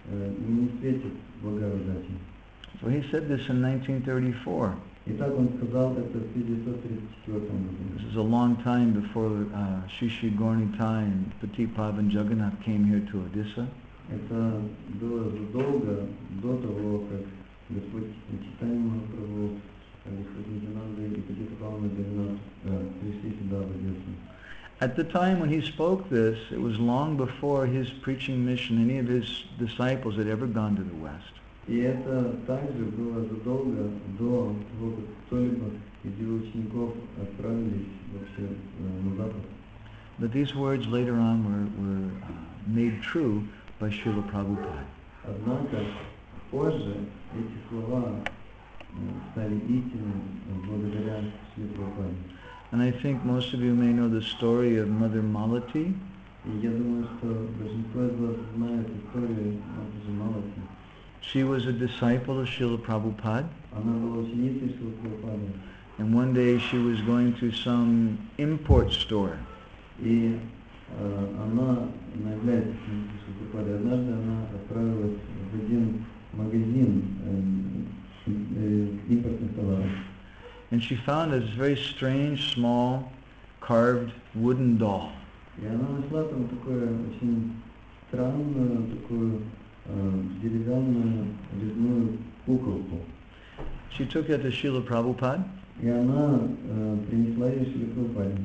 не светит благодать. So he said this in nineteen thirty-four. Итак, он сказал это в тысяча девятьсот тридцать четвёртом году. This is a long time before uh, Shri Shri Gaura-Nitai and Pati Pavan Jagannath came here to Odisha. Это было задолго до того, как Господь Чайтанья Махапрабху, Господь Нитянанда и Пати Павана Джаганнат пришли сюда в Одессу. At the time when he spoke this, it was long before his preaching mission, any of his disciples had ever gone to the West. И это также было задолго до того, как кто-либо из его учеников отправились вообще на Запад. But these words later on were, were uh, made true by Srila Prabhupada. Однако позже эти слова стали истинными благодаря Шриле Прабхупаде. And I think most of you may know the story of Mother Malati. И я думаю, что большинство из вас знает историю Матаджи Малати. She was a disciple of Srila Prabhupada. Она была ученицей Шрилы Прабхупады. And one day she was going to some import store. И э, она, она является ученицей Шрилы Прабхупады. Однажды она отправилась в один магазин э, э, импортных товаров. And she found this very strange, small, carved wooden doll. И она нашла там такое очень странную, такую э, деревянную резную куколку. She took it to Srila Prabhupada. И она э, принесла ее Шриле Прабхупаде.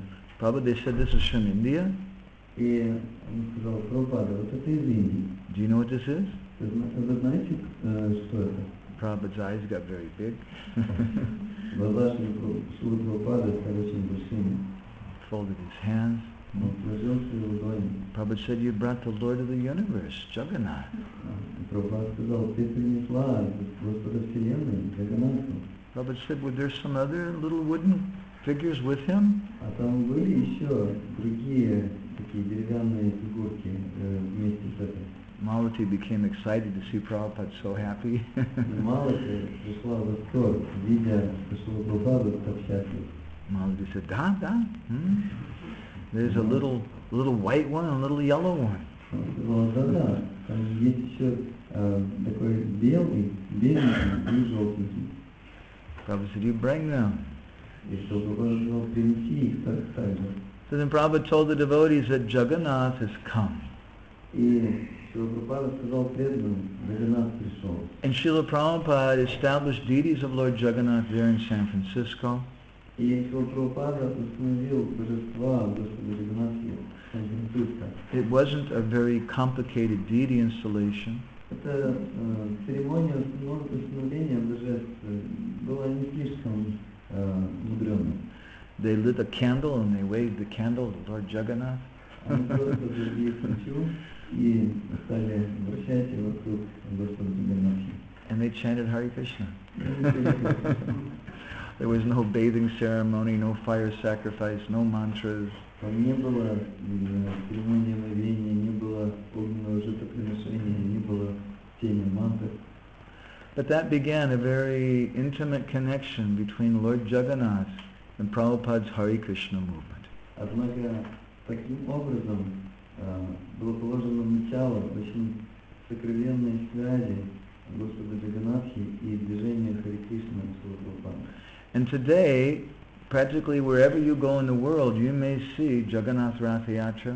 Prabhupada, they said this is from India. И он сказал: Прабхупада, вот это из Индии. Do you know what this is? Вы зна- вы знаете, э, что это? Prabhupada's eyes got very big. Глаза Шилы Прабхупады стали очень большими. Folded his hands. Он сложил свои ладони. Prabhupada said, you brought the Lord of the universe, Jagannath. И Прабхупада сказал: ты принесла Господа Вселенной, Джаганнатху. Prabhupada said, were there some other little wooden figures with him? А там были еще другие такие деревянные фигурки э, вместе с этой. Malati became excited to see Prabhupada so happy. И Малати пришла в восторг, видя, что Шила Прабхупада так счастлив. Malati said, da, da. Hmm? There's a little little white one and a little yellow one. Он сказал: да-да, там есть еще э, такой белый, беленький и желтенький. Prabhupada said, you bring them. И что Прабхупада сказал: принеси их так, так же. So then Prabhupada told the devotees that Jagannath has come. И Шила Прабхупада сказал преданным: Джаганнат пришел. And Srila Prabhupada established deities of Lord Jagannath there in San Francisco. И Шила Прабхупада установил божества Господа Джаганнатхи в Сан-Франциско. It wasn't a very complicated deity installation. Эта э, церемония установ- установления божеств э, была не слишком э, мудреной. They lit a candle and they waved the candle to Lord Jagannath. Они просто зажгли свечу и стали вращать ее вокруг Господа Джаганнатхи. And they chanted Hare Krishna. There was no bathing ceremony, no fire sacrifice, no mantras. Там не было э, церемонии омовения, не было огненного жертвоприношения, не было тени мантр. But that began a very intimate connection between Lord Jagannath and Prabhupada's Hare Krishna movement. Однако таким образом э, было положено начало очень сокровенной связи Господа Джаганнатхи и движения Харе Кришна Шрила Прабхупады. And today, practically wherever you go in the world, you may see Jagannath Rath Yatra.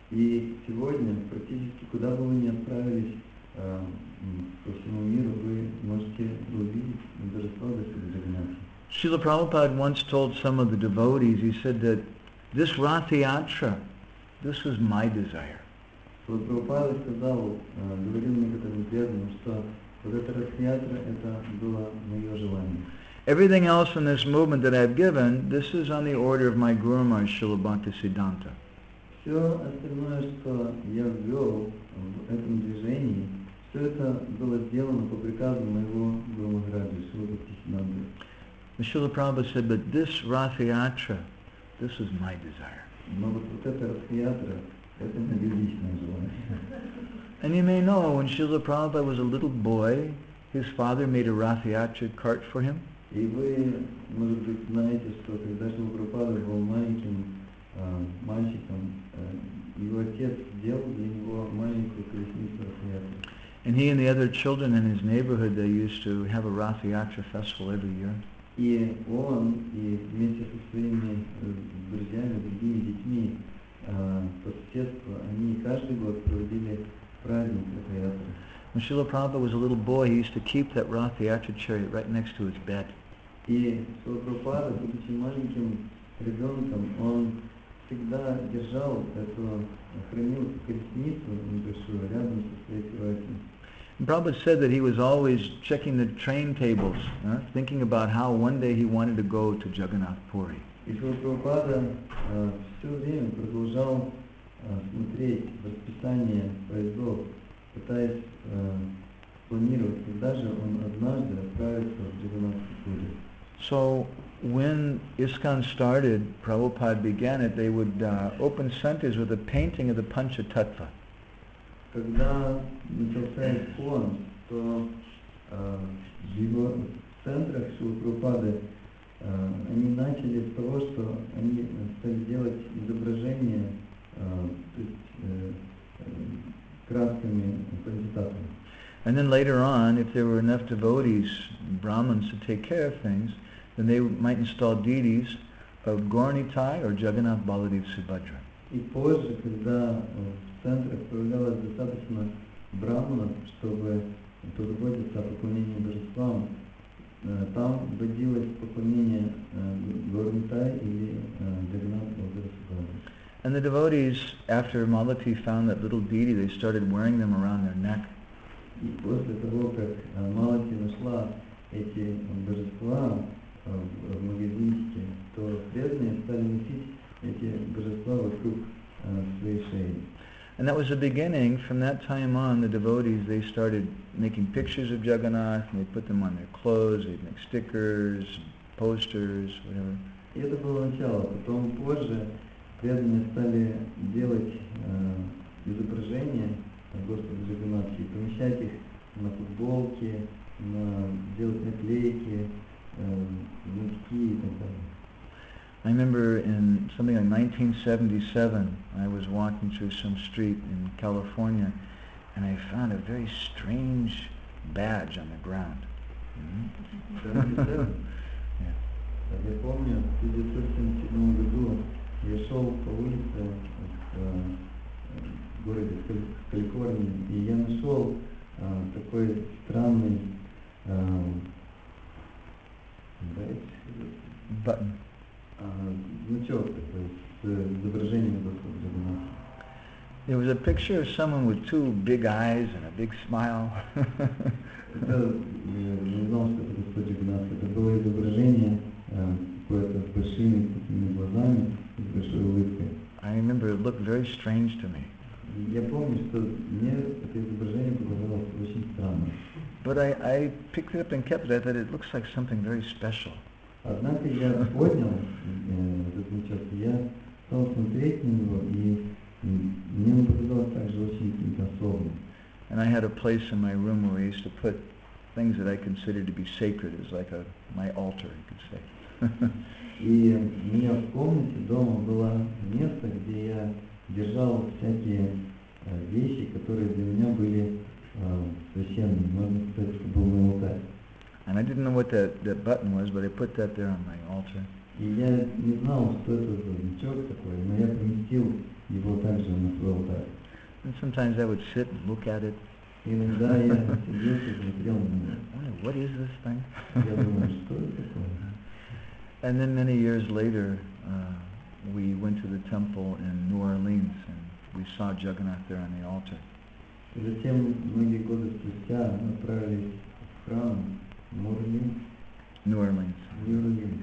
И сегодня практически куда бы вы ни отправились э, м, по всему миру, вы можете увидеть божество Господа Джаганнатхи. Srila Prabhupada once told some of the devotees, he said that this Rath Yatra, this was my desire. Вот Прабхупада сказал, э, говорил некоторым преданным, что вот эта Ратха-ятра, это было мое желание. Everything else in this movement that I've given, this is on the order of my Guru Maharaj Srila Bhaktisiddhanta. Все остальное, что я ввел в этом движении, все это было сделано по приказу моего Гуру Махараджа Шрила Бхактисиддханты. Srila Prabhupada said, but this Rath Yatra, this is my desire. Но вот, вот эта Ратха-ятра, это мое личное желание. And you may know, when Srila Prabhupada was a little boy, his father made a Rath Yatra cart for him. И вы, может быть, знаете, что когда Шрила Прабхупада был маленьким э, мальчиком, э, его отец сделал для него маленькую колесницу Ратха-ятры. And he and the other children in his neighborhood, they used to have a Rath Yatra festival every year. И он, и вместе со своими э, друзьями, другими детьми э, по соседству, они каждый год проводили праздник Ратха-ятры. When Srila Prabhupada was a little boy, he used to keep that Rath Yatra chariot right next to his bed. И Шрила Прабхупада, будучи маленьким ребенком, он всегда держал эту, хранил эту колесницу небольшую рядом со своей кроватью. And Prabhupada said that he was always checking the train tables, uh, thinking about how one day he wanted to go to Jagannath Puri. И Шрила Прабхупада э, все время продолжал э, смотреть в расписание поездов, пытаясь э, планировать, когда же он однажды отправится в Джаганнатхи Пури. So when ISKCON started, Prabhupada began it, they would uh, open centers with a painting of the Panchatattva. Когда начался ИСККОН, то э, в его центрах Шрилы Прабхупады э, они начали с того, что они стали делать изображения э, то есть, э, э, красками Панчататтвы. And then later on, if there were enough devotees, Brahmins, to take care of things, then they might install deities of Gauranitai or Jagannath Baladev Subhadra. И позже, когда э, в центрах появлялось достаточно браманов, чтобы позаботиться о поклонении божествам, э, там водилось поклонение Горнитай или Джаганнат Балдара Субхадры. And the devotees, after Malati found that little deity, they started wearing them around their neck. И после того, как Малати нашла эти божества в магазинчике, то преданные стали носить эти божества вокруг своей шеи. And that was the beginning. From that time on, the devotees, they started making pictures of Jagannath, and they put them on their clothes, they'd make stickers, posters, whatever. И это было начало. Потом позже преданные стали делать э, изображения Господа Джаганнатхи, помещать их на футболки, на, делать наклейки, э, значки и так далее. I remember in something like nineteen seventy-seven, I was walking through some street in California, and I found a very strange badge on the ground. Mm-hmm. Yeah. Я помню, в тысяча девятьсот семьдесят седьмом году я шел по улице в городе Калифорнии, и я нашел а, такой странный а, button. А, значок такой с изображением Господа Джаганнатха. There was a picture of someone with two big eyes and a big smile. Это, я не знал, что это Господь Джаганнатх. Это было изображение какое-то с большими такими глазами, с большой улыбкой. I remember it looked very strange to me. Я помню, что мне это изображение показалось очень странным. But I, I picked it up and kept it. I thought it looks like something very special. Однако я поднял этот значок, я стал смотреть на него, и мне он показалось также очень каким-то особым. And I had a place in my room where I used to put things that I considered to be sacred, as like a my altar, you could say. И у меня в комнате дома было место, где я держал всякие вещи, которые для меня были священными. Можно сказать, что был мой алтарь. And I didn't know what that, that button was, but I put that there on my altar. И я не знал, что это за значок такой, но я поместил его также на свой алтарь. And sometimes I would sit and look at it. И иногда я сидел и смотрел на него. What is this thing? Я думаю, что это такое? And then many years later, uh, we went to the temple in New Orleans, and we saw Jagannath there on the altar. Затем многие годы спустя мы отправились в храм New Orleans. New Orleans. New Orleans.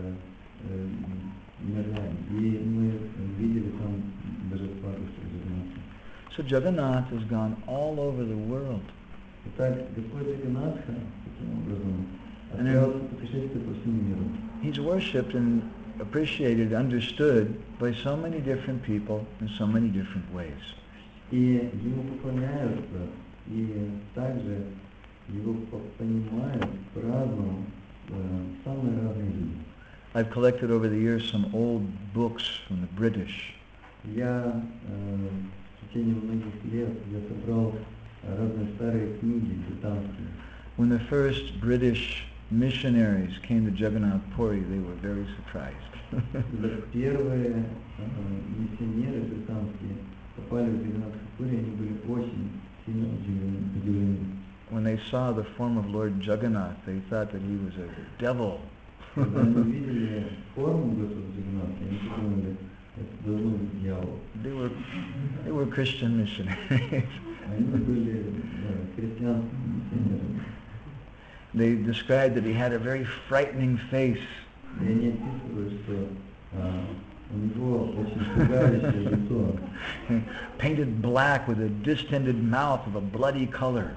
И мы видели там божества Господа Джаганнатха. So Jagannath has gone all over the world. Итак, Господь Джаганнатха таким образом отправился путешествие по всему миру. He's worshipped and appreciated, understood by so many different people in so many different ways. И ему поклоняются, и также его понимают по-разному самые разные люди. I've collected over the years some old books from the British. Я в течение многих лет я собрал разные старые книги британские. When the first British missionaries came to Jagannath Puri, they were very surprised. Первые миссионеры британские попали в Джаганнат Пури, они были очень сильно удивлены. When they saw the form of Lord Jagannath, they thought that he was a devil. Когда они увидели форму Господа Джаганнатха, они подумали, это должно быть дьявол. They were, they were Christian missionaries. Они были христианскими миссионерами. They described that he had a very frightening face. И они описывают, что у него очень пугающее лицо. Painted black with a distended mouth of a bloody color.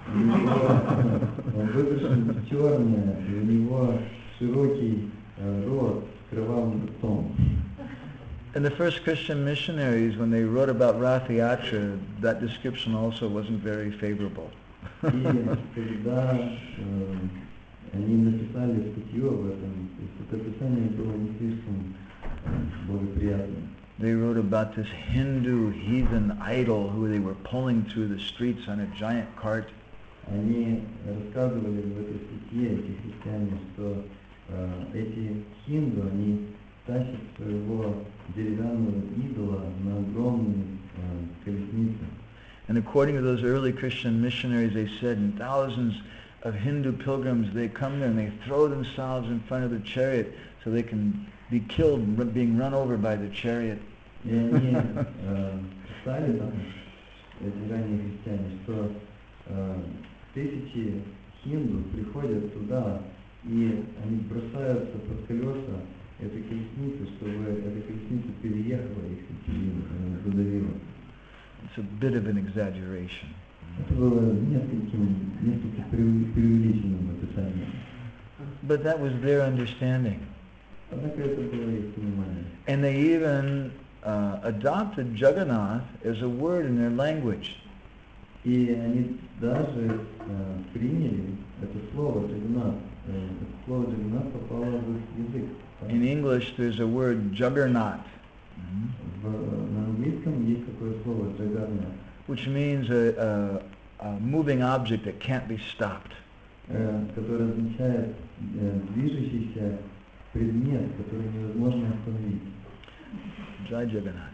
Он выкрашен черное, и у него широкий рот с кровавым ртом. And the first Christian missionaries, when they wrote about Rath Yatra, that description also wasn't very favorable. И когда они написали статью об этом, это описание было не слишком благоприятным. They wrote about this Hindu heathen idol who they were pulling through the streets on a giant cart. Они рассказывали в этой статье, эти христиане, что э, эти хинду, они тащат своего деревянного идола на огромной э, колеснице. And according to those early Christian missionaries, they said, and thousands of Hindu pilgrims, they come there and they throw themselves in front of the chariot so they can be killed, r- being run over by the chariot. И они э, писали там, эти ранние христиане, что э, тысячи хинду приходят туда, и они бросаются под колеса этой колесницы, чтобы эта колесница переехала их и э, задавила. It's a bit of an exaggeration. Это было нескольким, несколько преу- преувеличенным описанием. But that was their understanding. Однако это было их понимание. And they even uh, adopted Jagannath as a word in their language. И они даже э, приняли это слово «джаганнат». Э, это слово «джаганнат» попало в их язык. In English, there's a word Juggernaut, В, на английском есть такое слово «джаганнат», which means a, a, a moving object that can't be stopped. э, которое означает э, движущийся предмет, который невозможно остановить. Jai Jagannath.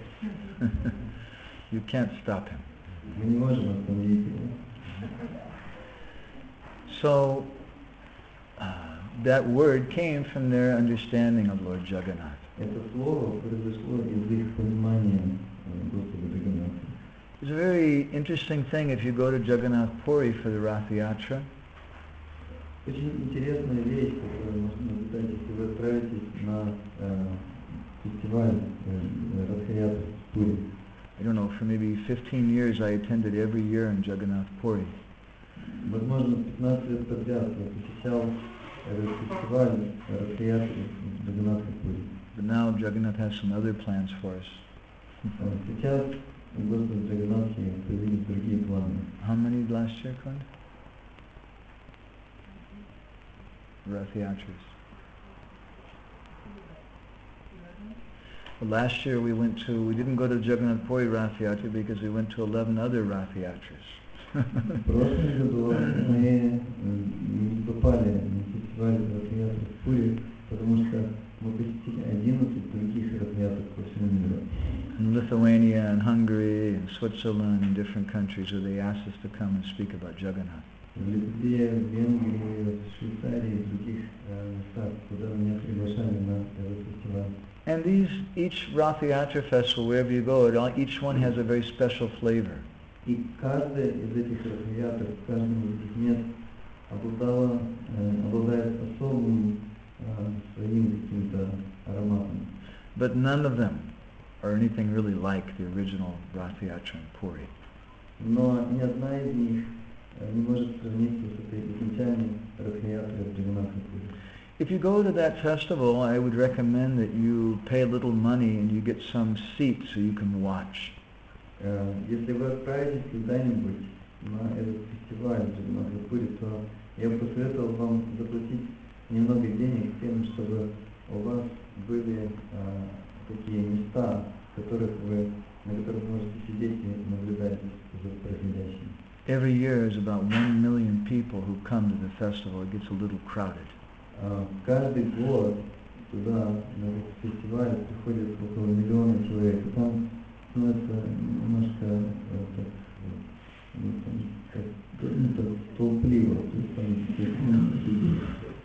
You can't stop him. Мы не можем остановить его. So, uh, that word came from their understanding of Lord Jagannath. Это слово произошло из их понимания э, Господа Джаганнатха. It's a very interesting thing if you go to Jagannath Puri for the Rath Yatra. Очень интересная вещь, которую можно наблюдать, если вы отправитесь на э, фестиваль э, Радха-ятры в Пури. I don't know, for maybe fifteen years I attended every year in Jagannath Puri. Возможно, пятнадцать лет подряд я посещал этот фестиваль Радха-ятры в Джаганнатх-пури. But now Jagannath has some other plans for us. Э, Сейчас у Господа Джаганнатхи появились другие планы. How many last year, Clint? Rath Yatras. Well, last year we went to, we didn't go to Jagannath Puri Rath Yatra because we went to eleven other Rath Yatras. В прошлом году мы э, не попали на фестиваль Радха-ятры в Пури, потому что мы посетили одиннадцать других Радха-ятр по всему миру. In Lithuania and Hungary and Switzerland and different countries where they asked us to come and speak about Jagannath. В Литве, в Венгрии, в Швейцарии и других э, местах, куда меня приглашали на этот фестиваль. And these, each Rath Yatra festival, wherever you go, it all, each one has a very special flavor. И каждая из этих Радха-ятр, в каждом из этих мест обладала, э, обладает особым э, своим каким-то ароматом. But none of them are anything really like the original Rath Yatra in Puri. Но ни одна из них э, не может сравниться с этой изначальной Радха-ятрой в Джаганнатх-пури. If you go to that festival, I would recommend that you pay a little money and you get some seats so you can watch. Э, Если вы отправитесь куда-нибудь на этот фестиваль в Джаганнатх-пури, то я бы посоветовал вам заплатить немного денег тем, чтобы у вас были э, такие места, в которых вы, на которых вы можете сидеть и наблюдать за происходящим. Every year there's about one million people who come to the festival. It gets a little crowded. Э, Каждый год туда, на этот фестиваль, приходит около миллиона человек, и там становится немножко э, так, э, ну, там, как, ну, так, толпливо, то есть там такие,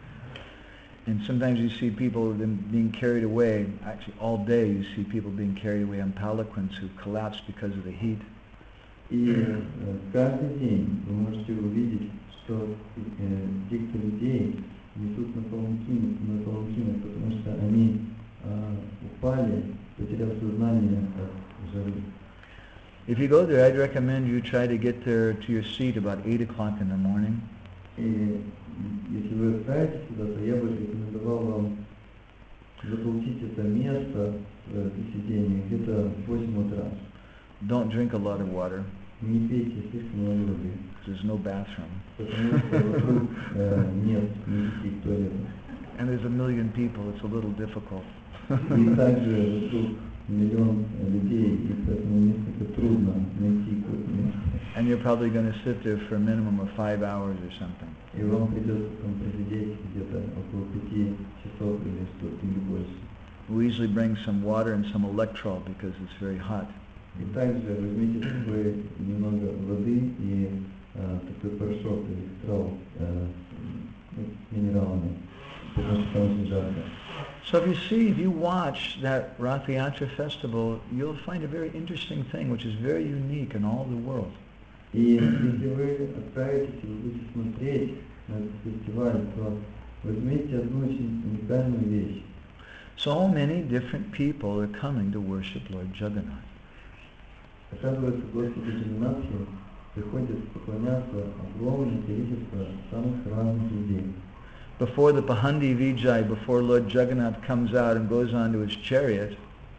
And sometimes you see people them being carried away. Actually, all day you see people being carried away on palanquins who collapse because of the heat. И э, каждый день вы можете увидеть, что э, каких-то людей несут на паланкине, на паланкинах, потому что они э, упали, потеряв сознание от жары. If you go there, I'd recommend you try to get there to your seat about eight o'clock in the morning. И если вы отправитесь сюда, то я бы рекомендовал вам заполучить это место, это сиденье, где-то в восемь утра. Don't drink a lot of water. Не пейте слишком много воды, There's no bathroom. потому что вокруг э, нет никаких туалетов. And there's a million people. It's a little difficult. И также вокруг миллион людей, и поэтому несколько трудно найти какое-то место. And you're probably going to sit there for a minimum of five hours or something. И вам придется там просидеть где-то около пяти часов или что-то, или больше. We usually bring some water and some electrol because it's very hot. И также возьмите с собой немного воды и э, такой порошок, электрол э, ну, с минералами, потому что там очень жарко. So if you see, if you watch that Rath Yatra festival, you'll find a very interesting thing, which is very unique in all the world. И если вы отправитесь и вы будете смотреть на этот фестиваль, то возьмите одну очень уникальную вещь. So many different people are coming to worship Lord Jagannath. Оказывается, Господу Джаганнатхе приходит поклоняться огромное количество самых разных людей. Before the Pahandi Vijay, before Lord Jagannath comes out and goes onto his chariot,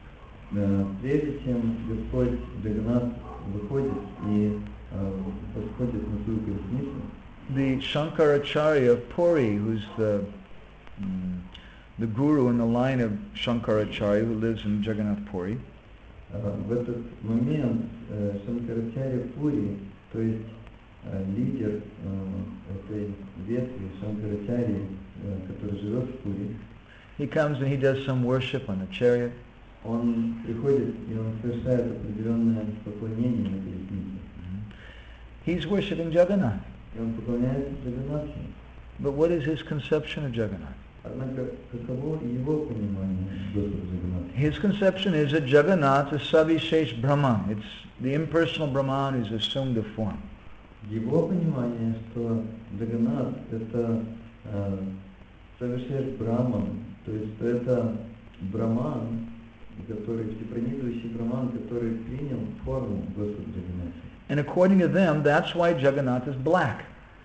Э, Прежде чем Господь Джаганнат выходит и э, восходит на свою колесницу, the Shankaracharya of Puri, who's the mm, the guru in the line of Shankaracharya, who lives in Jagannath Puri, э, в этот момент э, Шанкарачарья Пури, то есть э, лидер э, этой ветви Шанкарачарьи, э, который живет в Пури, he comes and he does some worship on the chariot. он приходит и он совершает определенное поклонение на колеснице. He's worshiping Jagannath. И он поклоняется Джаганнатхе. But what is his conception of Jagannath? Однако, каково его понимание Господа Джаганнатха? His conception is that Jagannath is Savishesh Brahman. It's the impersonal Brahman who's assumed a form. Его понимание, что Джаганнат это э, Савишеш Браман, то есть что это Браман, который, всепроникающий Браман, который принял форму Господа Джаганнатха. And according to them, that's why Jagannath is black.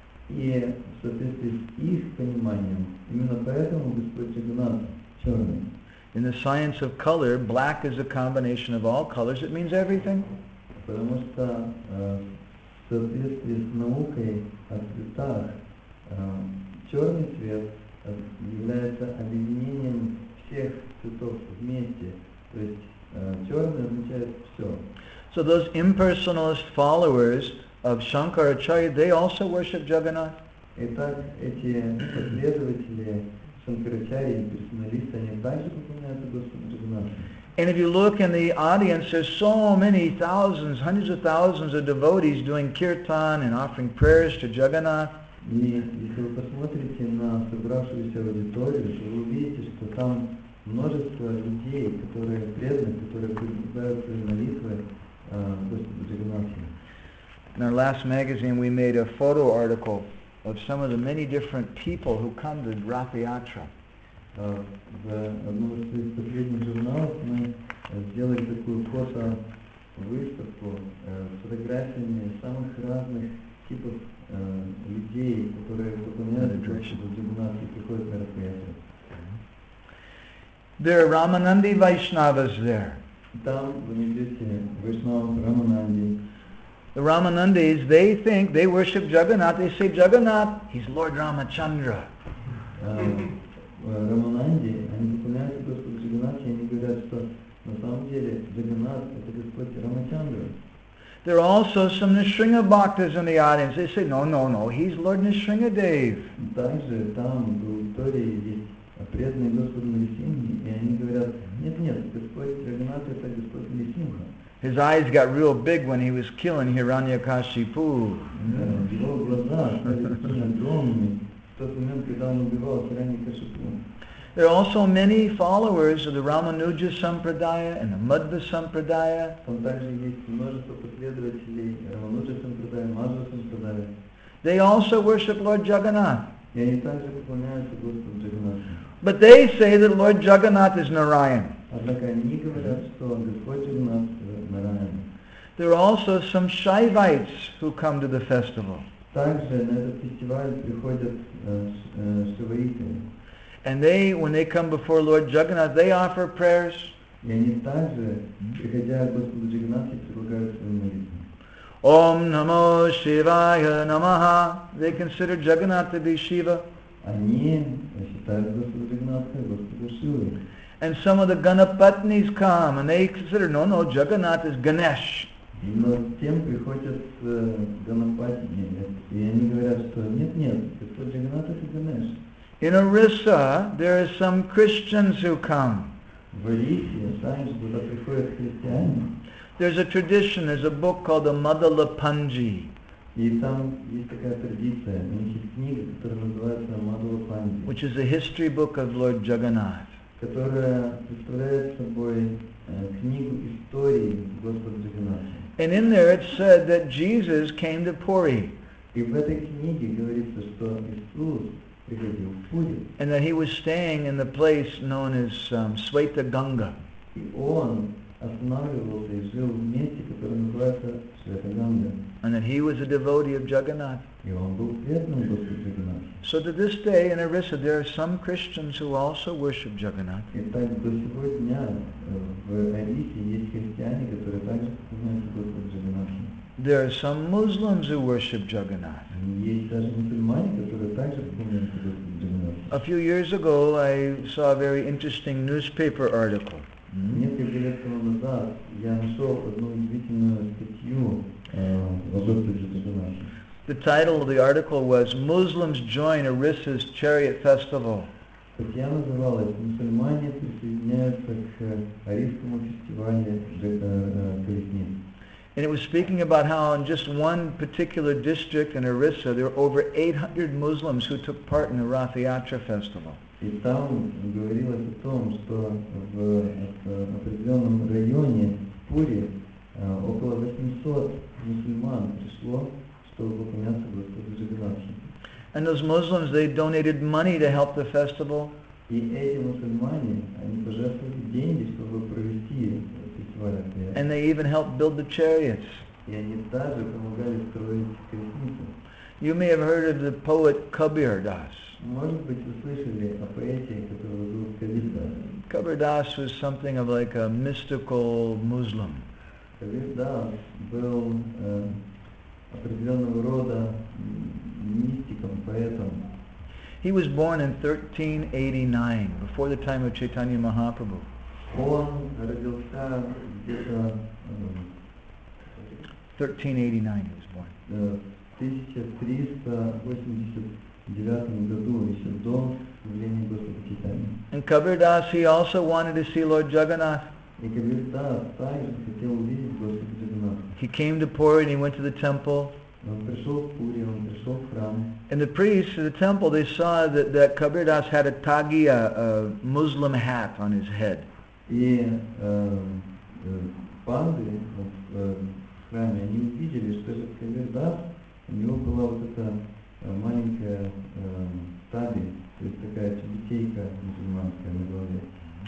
И в соответствии с их пониманием, именно поэтому Господь Джаганнат черный. In the science of color, black is a combination of all colors. It means everything. Потому что э, в соответствии с наукой о цветах э, черный цвет э, является объединением всех цветов вместе. То есть э, черный означает все. So those impersonalist followers of Shankaracharya, they also worship Jagannath. Итак, эти последователи Шанкарачарьи, персоналисты, они также поклоняются Господу Джаганнатху. And if you look in the audience, there's so many thousands, hundreds of thousands of devotees doing kirtan and offering prayers to Jagannath. И если вы посмотрите на собравшуюся аудиторию, то вы увидите, что там множество людей, которые преданные, которые предлагают свои молитвы э, Господу Джаганнатхе. In our last magazine, we made a photo article of some of the many different people who come to Rath Yatra. Э, В одном из своих последних журналов мы э, сделали такую фото-выставку э, с фотографиями самых разных типов э, людей, которые поклоняются Господу Джаганнатху и приходят на Rath Yatra. There are Ramanandi Vaishnavas there. Там вы найдете Вайшнав Рамананди. The Ramanandis, they think, they worship Jagannath. They say, Jagannath, he's Lord Ramachandra. Рамананди, они поклоняются Господу Джаганнатхе, и они говорят, что на самом деле Джаганнат это Господь Рамачандра. There are also some Nrsimha Bhaktas in the audience. They say, no, no, no, he's Lord Nrsimhadev. Также там в аудитории есть преданные Господу Нарисимхи, и они говорят, нет, нет, Господь Джаганнат это Господь Нарисимха. His eyes got real big when he was killing Hiranyakashipu. Его глаза стали такими огромными в тот момент, когда он убивал Хираньякашипу. There are also many followers of the Ramanuja Sampradaya and the Madhva Sampradaya. Там также есть множество последователей Рамануджа Сампрадая, Мадхва Сампрадая. They also worship Lord Jagannath. И они также поклоняются Господу Джаганнатху. But they say that Lord Jagannath is Narayan. Однако они говорят, что Господь Джаганнат Нараян. There are also some Shaivites who come to the festival. Также на этот фестиваль приходят э, э, шиваиты. And they, when they come before Lord Jagannath, they offer prayers. И они также, приходя к Господу Джаганнатхе, предлагают свои молитвы. Om Namo Shivaya Namaha. They consider Jagannath to be Shiva. Они считают Господа Джаганнатха Господа Шивой. And some of the Ganapatnis come and they consider, no, no, Jagannath is Ganesh. Но тем приходят э, Ганапати, и они говорят, что нет, нет, Господь Джаганнат это Ганеш. In Orissa, there are some Christians who come. В Орисе также туда приходят христиане. There's a tradition, there's a book called the Madala Panji. И там есть такая традиция, у них есть книга, которая называется Мадхава Панди, which is the history book of Lord Jagannath. которая представляет собой э, книгу истории Господа Джаганнатха. And in there it said that Jesus came to Puri, И в этой книге говорится, что Иисус приходил в Пури, and that he was staying in the place known as um, Sweta Ganga. и Он останавливался и жил в месте, которое называется Шветаганга. And that he was a devotee of Jagannath. И он был преданным Господу Джаганнатху. So to this day in Orissa there are some Christians who also worship Jagannath. И так до сего дня э, в Орисе есть христиане, которые также поклоняются Господу Джаганнатху. There are some Muslims who worship Jagannath. Есть даже мусульмане, которые также поклоняются Господу Джаганнатху. A few years ago I saw a very interesting newspaper article. Несколько лет тому назад я нашел одну удивительную статью э, о Господе Джаганнатхе. The title of the article was Muslims Join Orissa's Chariot Festival. Статья называлась «Мусульмане присоединяются к Орисскому фестивалю колесниц». And it was speaking about how in just one particular district in Orissa there were over eight hundred Muslims who took part in the Rath Yatra festival. И там говорилось о том, что в определенном районе в Пури около восьмисот мусульман пришло, чтобы поклоняться Господу Джаганнатхе. And those Muslims, they donated money to help the festival. И эти мусульмане, они пожертвовали деньги, чтобы провести фестиваль. And they even helped build the chariots. И они также помогали строить колесницы. You may have heard of the poet Kabir Das. Может быть, вы слышали о поэте, которого зовут Кабир Дас. Kabir Das was something of like a mystical Muslim. Кабир Дас был э, определенного рода мистиком, поэтом. He was born in thirteen eighty-nine, before the time of Chaitanya Mahaprabhu. Он родился где-то thirteen eighty-nine he was born. э, в тысяча триста восемьдесят девятом году, еще до явления Господа Чайтаньи. And Kabir Das, he also wanted to see Lord Jagannath. И Кабир Дас также хотел увидеть Господа Джаганнатха. He came to Puri and he went to the temple. Он пришел в Пури, он пришел в храм. And the priests of the temple, they saw that, that Kabir Das had a tagi, a, a Muslim hat on his head. И э, э, панды в э, храме, они увидели, что этот Кабир Дас, у него была вот эта э, маленькая э, таби, то есть такая чебутейка мусульманская на голове.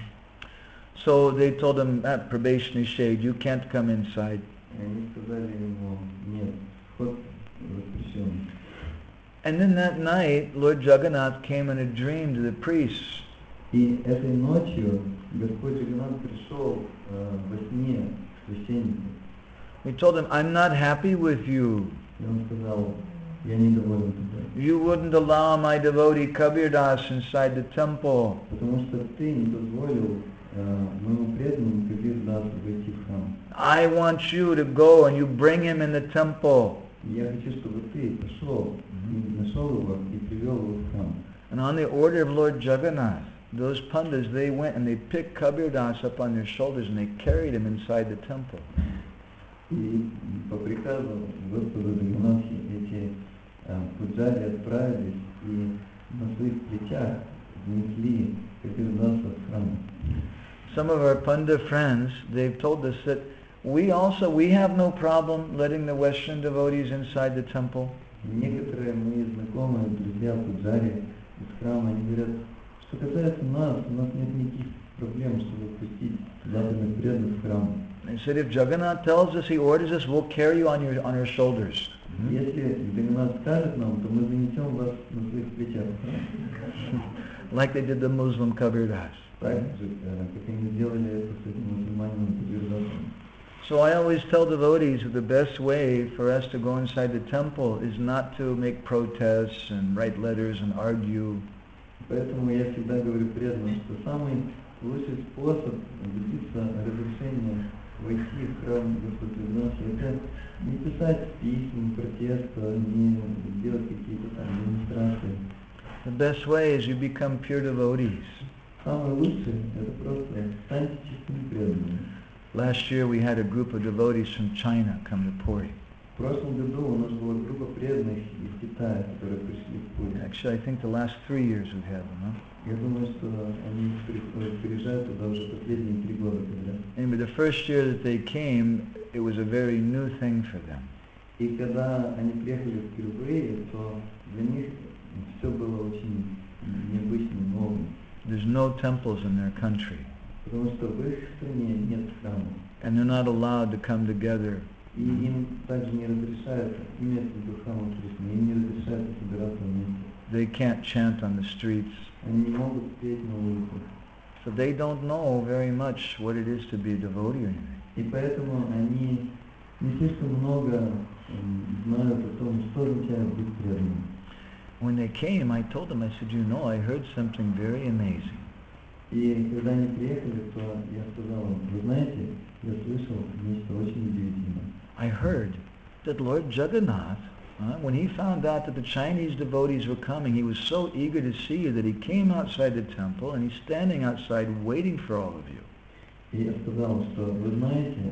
So they told him, at probationary shade, you can't come inside. И они сказали ему, нет, вход воспрещен. And then that night, Lord Jagannath came in a dream to the priests. И этой ночью Господь Джаганнат пришел э, во сне к священнику. He told them, I'm not happy with you. И он сказал, я недоволен тобой. You wouldn't allow my devotee Kabir Das inside the temple. Потому что ты не позволил э, моему преданному Кабир Дасу войти в храм. I want you to go and you bring him in the temple. И я хочу, чтобы ты пошел и нашел его и привел его в храм. And on the order of Lord Jagannath, those pandas, they went and they picked Kabir Das up on their shoulders and they carried him inside the temple. И по приказу Господа Джаганнатхи эти э, пуджари отправились и на своих плечах внесли Кабир Даса в храм. Some of our Panda friends, they've told us that we also, we have no problem letting the Western devotees inside the temple. Некоторые мои знакомые, друзья, пуджари из храма, они говорят, что касается нас, у нас нет никаких проблем, чтобы пустить западных преданных в храм. They said, if Jagannath tells us, he orders us, we'll carry you on your on our shoulders. Если Джаганнат скажет нам, то мы занесем вас на своих плечах в храм. Like they did the Muslim Kabir Das. Так же, как они сделали это с этим мусульманином Кабир Дасом. So I always tell devotees that the best way for us to go inside the temple is not to make protests and write letters and argue. Поэтому я всегда говорю преданным, что самый лучший способ добиться разрешения войти в храм Господа Джаганнатха — это не писать письма протеста, не делать какие-то там демонстрации. The best way is you become pure devotees. Самое лучшее — это просто станьте чистыми преданными. Last year we had a group of devotees from China come to Puri. В прошлом году у нас была группа преданных из Китая, которые пришли в Пури. Actually, I think the last three years we've had them, huh? Я думаю, что они приходят, приезжают туда уже последние три года подряд. Anyway, the first year that they came, it was a very new thing for them. И когда они приехали впервые, то для них все было очень необычным, новым. There's no temples in their country, Потому что в их стране нет храма. and they're not allowed to come together. И им также не разрешается иметь в храмах Кришны, им не разрешается собираться вместе. They can't chant on the streets. Они не могут петь на улицах. So they don't know very much what it is to be a devotee or anything. И поэтому они не слишком много м, знают о том, что означает быть преданным. When they came, I told them, I said, you know, I heard something very amazing. И когда они приехали, то я сказал им, вы знаете, я слышал нечто очень удивительное. I heard that Lord Jagannath, uh, when he found out that the Chinese devotees were coming, he was so eager to see you that he came outside the temple and he's standing outside waiting for all of you. И я сказал, что вы знаете,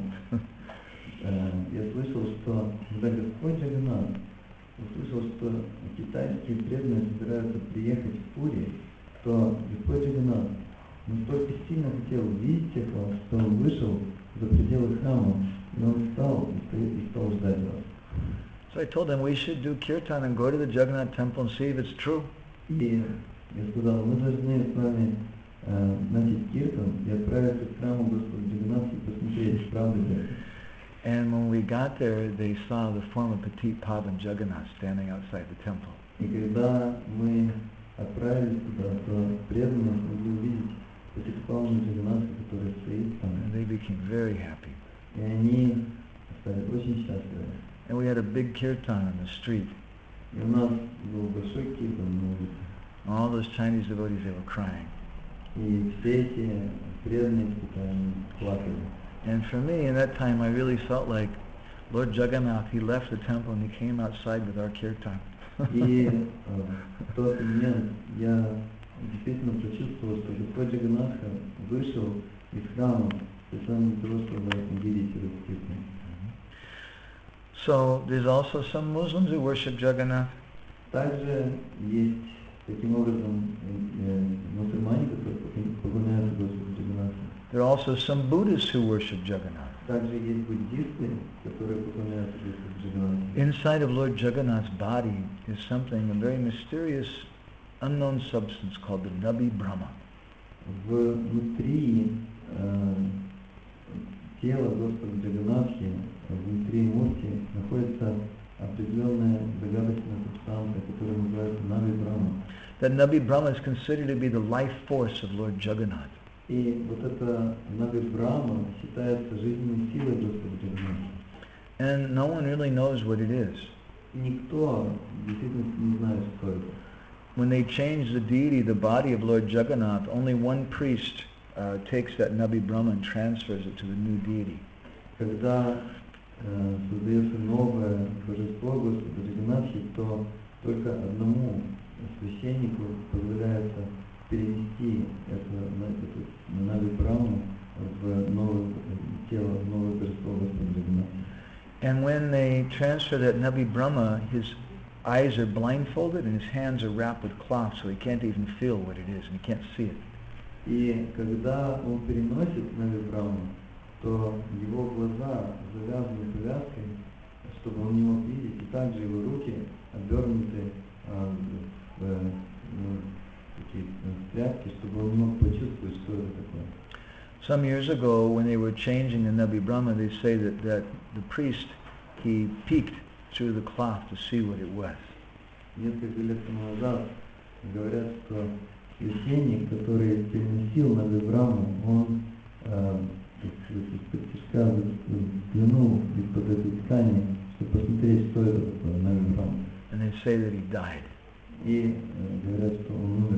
э, я слышал, что когда Господь Джаганнат услышал, что китайские преданные собираются приехать в Пури, то Господь Джаганнат настолько сильно хотел видеть всех вас, что он вышел за пределы храма, и он встал и стоит и стал ждать вас. So I told them we should do kirtan and go to the Jagannath temple and see if it's true. И я сказал, мы должны с вами э, начать киртан и отправиться к храму Господа Джаганнатха и посмотреть, правда ли это. And when we got there, they saw the form of Petit Pavan Jagannath standing outside the temple. И когда мы отправились туда, то преданные смогли увидеть Патипавана Джаганнатха, который стоит там. And they became very happy. И они стали очень счастливы. And we had a big kirtan on the street. И у нас был большой киртан на улице. All those Chinese devotees, they were crying. И все эти преданные в Китае они плакали. And for me, in that time, I really felt like Lord Jagannath, he left the temple and he came outside with our kirtan. И э, в тот момент я действительно почувствовал, что Господь Джаганнатха вышел из храма специально для того, чтобы видеть этот киртан. So there's also some Muslims who worship Jagannath. Также есть таким образом э, мусульмане, которые поклоняются Господу Джаганнатху. There are also some Buddhists who worship Jagannath. Также есть буддисты, которые поклоняются Господу Джаганнатху. Inside of Lord Jagannath's body is something, a very mysterious, unknown substance called the Nabi Brahma. Внутри э, тела Господа Джаганнатхи, внутри мурти, находится определенная загадочная субстанция, которая называется Наби Брахма. That Nabi Brahma is considered to be the life force of Lord Jagannath. И вот эта Наби Брахма считается жизненной силой Господа Джаганнатха. And no one really knows what it is. Никто действительно не знает, что это. When they change the deity, the body of Lord Jagannath, only one priest uh, takes that Nabi Brahma and transfers it to the new deity. Когда э, создается новое божество Господа Джаганнатхи, то только одному священнику позволяется перенести это, эту Наби Брахму в новое тело, в новое божество Господа Джаганнатхи. And when they transfer that Nabi Brahma, his eyes are blindfolded and his hands are wrapped with cloth, so he can't even feel what it is and he can't see it. И когда он переносит Наби Брахму, то его глаза завязаны повязкой, чтобы он не мог видеть, и также его руки обернуты а, в ну, такие тряпки, чтобы он не мог почувствовать, что это такое. Some years ago, when they were changing the Nabi Brahma, they say that, that the priest, he peeked through the cloth to see what it was. Несколько лет тому назад говорят, что священник, который переносил Наби Брахму, он э, из-под тишка взглянул из-под этой ткани, чтобы посмотреть, что это такое Наби Брахма. And they say that he died. И э, говорят, что он умер.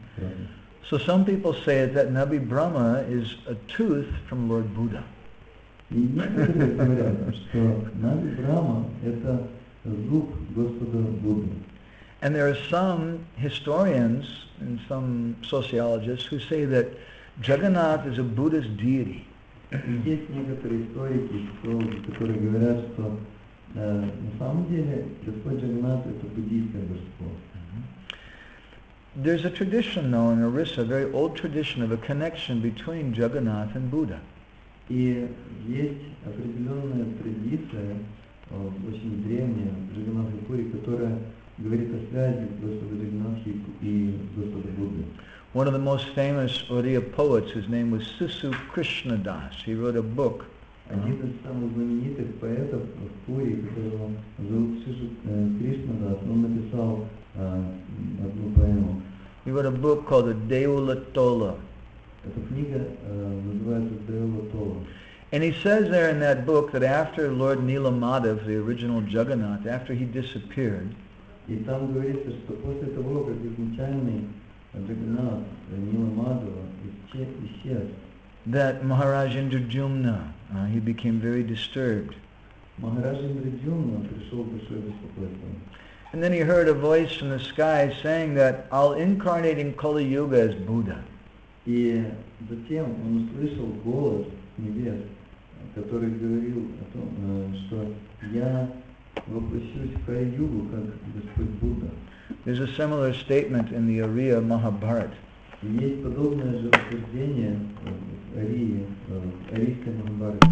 So some people say that Nabi Brahma is a tooth from Lord Buddha. И некоторые говорят, что Наби Брахма – это зуб Господа Будды. And there are some historians and some sociologists who say that Jagannath is a Buddhist deity. Есть некоторые историки, психологи, которые говорят, что Э, На самом деле Господь Джаганнат это буддийское божество. There's a tradition, though, in Orissa, a very old tradition of a connection between Jagannath and Buddha. И есть определенная традиция, э, очень древняя, в Джаганнатха-пури, которая говорит о связи Господа Джаганнатхи и Господа Будды. One of the most famous Oriya poets, his name was Sisu Krishnadas. He wrote a book. Один из самых знаменитых поэтов в Пури, которого зовут Сишу э, Кришнадас, он написал э, одну поэму. He wrote a book called the Deula Tola. Эта книга э, называется Деула Тола. And he says there in that book that after Lord Nila Madhav, the original Jagannath, after he disappeared, И там говорится, что после того, как изначальный Джаганнат Нила Мадхава исчез, that Maharaj Indradyumna, uh, he became very disturbed. Махарадж Индраджумна пришел в большое беспокойство. And then he heard a voice from the sky saying that I'll incarnate in Kali Yuga as Buddha. И затем он услышал голос небес, который говорил о том, э, что я воплощусь в Кали-югу, как Господь Будда. There's a similar statement in the Oriya Mahabharata. И есть подобное же утверждение в Арии, в Арийской Махабхарате.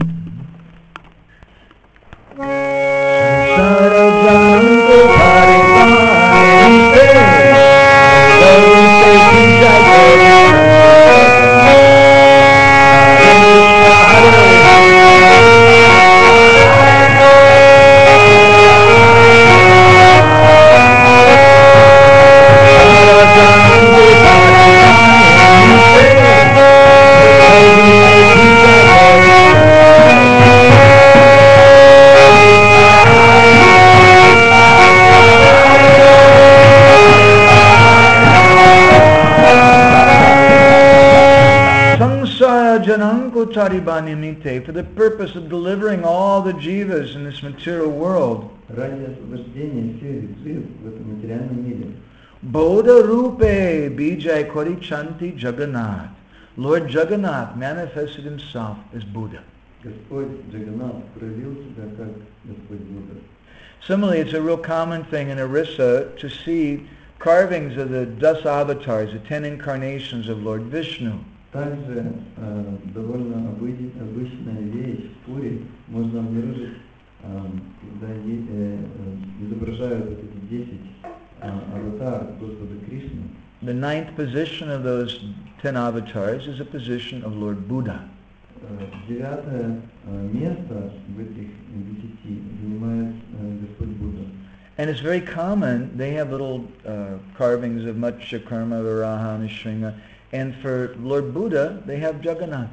For the purpose of delivering all the jivas in this material world. Ради освобождения всех жив в этом материальном мире. Bodha Rupe Bijay Kori Chanti Jagannath. Lord Jagannath manifested himself as Buddha. Господь Джаганнат проявил себя как Господь Будда. Similarly, it's a real common thing in Orissa to see carvings of the Dasa avatars, the ten incarnations of Lord Vishnu. Также э, довольно обыден, обычная вещь в Пури можно обнаружить, э, когда е, э, изображают вот эти десять э, аватар Господа Кришны. The ninth position of those ten avatars is a position of Lord Buddha. Э, девятое э, место в этих десяти занимает э, Господь Будда. And it's very common, they have little uh, carvings of Matsyakarma, Varaha, Nrsimha. And for Lord Buddha, they have Jagannath.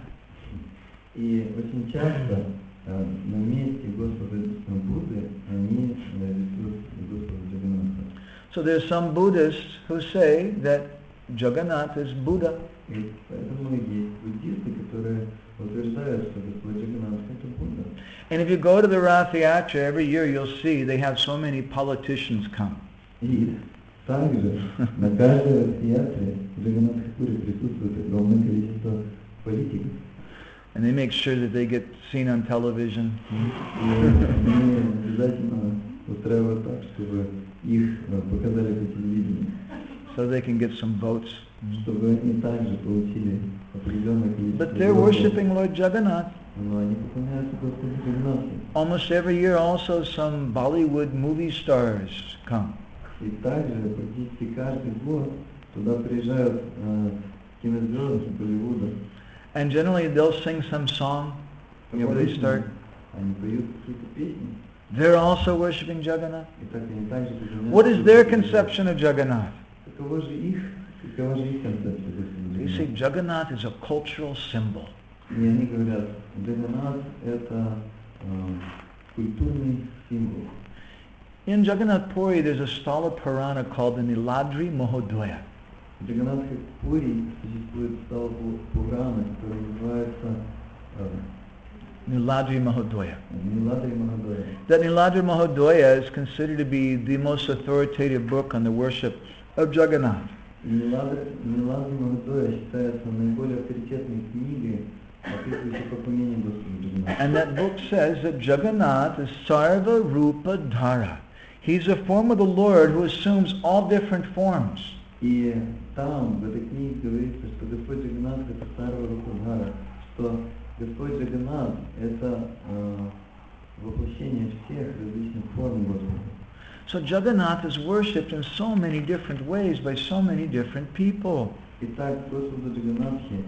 И очень часто э, на месте Господа Будды они рисуют Господа Джаганнатха. So there's some Buddhists who say that Jagannath is Buddha. И поэтому есть буддисты, которые утверждают, что Господь Джаганнатх это Будда. And if you go to the Rath Yatra every year, you'll see they have so many politicians come. И также на каждой Ратха-ятре в Джаганнатха-пури присутствует огромное количество политиков. And they make sure that they get seen on television. И они обязательно устраивают так, чтобы их показали по телевидению. So they can get some votes. Чтобы они также получили определенное количество But they're worshipping Lord Jagannath. Но они поклоняются Господу Джаганнатху. Almost every year also some Bollywood movie stars come. И также практически каждый год туда приезжают э, кинозвезды Болливуда. And generally they'll sing some song whenever they start. Они поют какие-то песни. They're also worshipping Jagannath. И так они также поклоняются. What is their conception of Jagannath? Какова же их, какова же их концепция They say Jagannath is a cultural symbol. И они говорят, Джаганнат это э, культурный символ. In Jagannath Puri, there's a Stala Purana called the Niladri Mahodaya. В Джаганнатха-пури существует Стала Пурана, который называется Niladri Mahodaya. Ниладри Махадоя. That Niladri Mahodaya is considered to be the most authoritative book on the worship of Jagannath. Ниладри Махадоя считается наиболее авторитетной книгой описывающий поклонение Господу Джаганнатху. And that book says that Jagannath is Sarva Rupa Dhara. He's a form of the Lord who assumes all different forms. И там, в этой книге говорится, что Господь Джаганнат это Сарва Рупадхара, что Господь Джаганнат это э, воплощение всех различных форм Господа. So Jagannath is worshipped in so many different ways by so many different people. Итак, Господу Джаганнатхе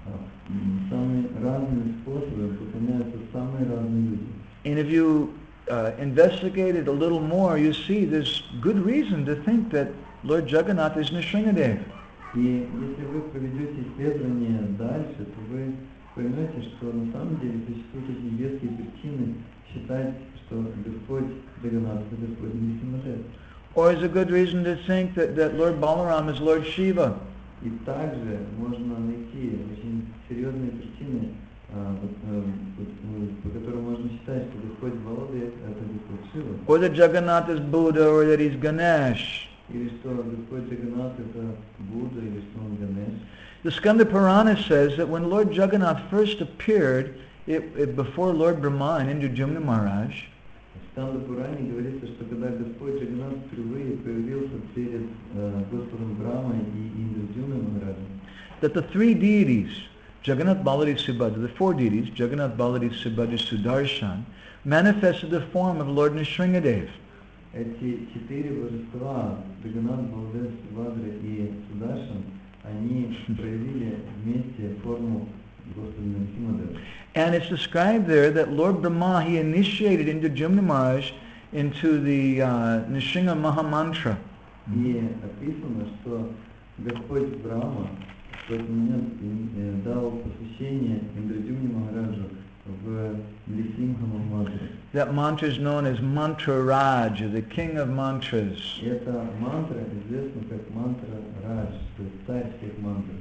самые разные способы поклоняются самые разные люди. And if you uh, investigate it a little more, you see there's good reason to think that Lord Jagannath is Nrsingadev. И если вы проведете исследование дальше, то вы поймете, что на самом деле существуют очень веские причины считать, что Господь Джаганнат это Господь Нрсимхадев. Or is a good reason to think that, that Lord Balaram is Lord Shiva. И также можно найти очень серьезные причины, а, а, по которым можно считать, что Господь Баладев это Господь Шива. Or that Jagannath is Buddha, or that he's Ganesh. Или что Господь Джаганнат это Будда, или что он Ганеш. The Skanda Purana says that when Lord Jagannath first appeared it, it, before Lord Brahma and Indradyumna Maharaj, В Сканда Пуране говорится, что когда Господь Джаганнат впервые появился перед э, Господом Брамой и Индрадюмной Махараджем, that the three deities, Jagannath, Baladi, Subhadra, the four deities, Jagannath, Baladi, Subhadra, Sudarshan, manifested the form of Lord Nrsingadev. эти четыре божества, Джаганнат, Баладев, Субхадра и Сударшан, они проявили вместе форму Господа Нрсимхадева. And it's described there that Lord Brahma, he initiated Indradyumna Maharaj into the uh, Nrsinga Mahamantra. И описано, что Господь Брахма в этот момент э, дал посвящение Индрадюмне Махараджу в Нрсимха Махамантру. That mantra is known as Mantra Raj, or the king of mantras. И эта мантра известна как мантра Радж, то есть царь всех мантр.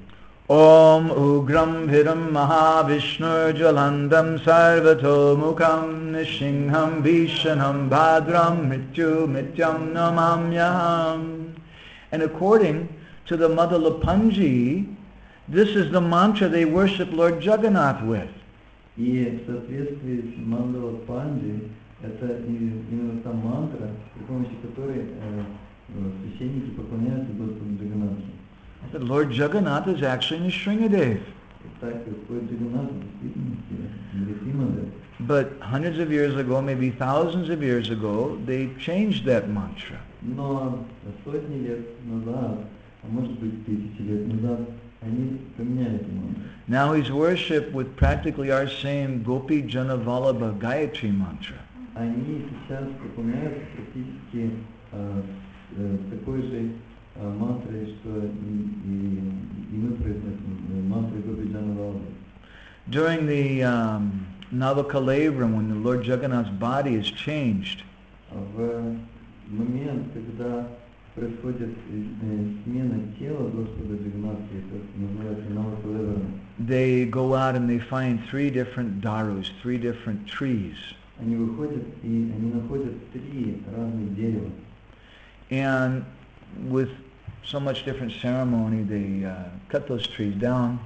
Om Ugram Viram Mahavishnu Jalandam Sarvato Mukham Nishingham Vishanam Bhadram Mrityu Mityam Namamyam. And according to the Madhula Panji, this is the mantra they worship Lord Jagannath with. И в соответствии с Мандала Панджи, это именно та мантра, при помощи которой э, священники поклоняются Господу Джаганнатху. That Lord Jagannath is actually Nrsingadev. But hundreds of years ago, maybe thousands of years ago, they changed that mantra. Но сотни лет назад, а может быть тысячи лет назад, они поменяли эту мантру. Now he's worshipped with practically our same Gopi Jana Vallabha Gayatri mantra. Они сейчас поклоняются практически э, э, такой же э, мантрой, что и, и, и мы произносим мантрой Гопи Джана Валабха. During the um, Navakalevram, when the Lord Jagannath's body is changed, В момент, когда происходит э, смена тела Господа Джаганнатха, это называется Навакалеврам, they go out and they find three different darus, three different trees. они выходят и они находят три разных дерева. And with so much different ceremony, they uh, cut those trees down.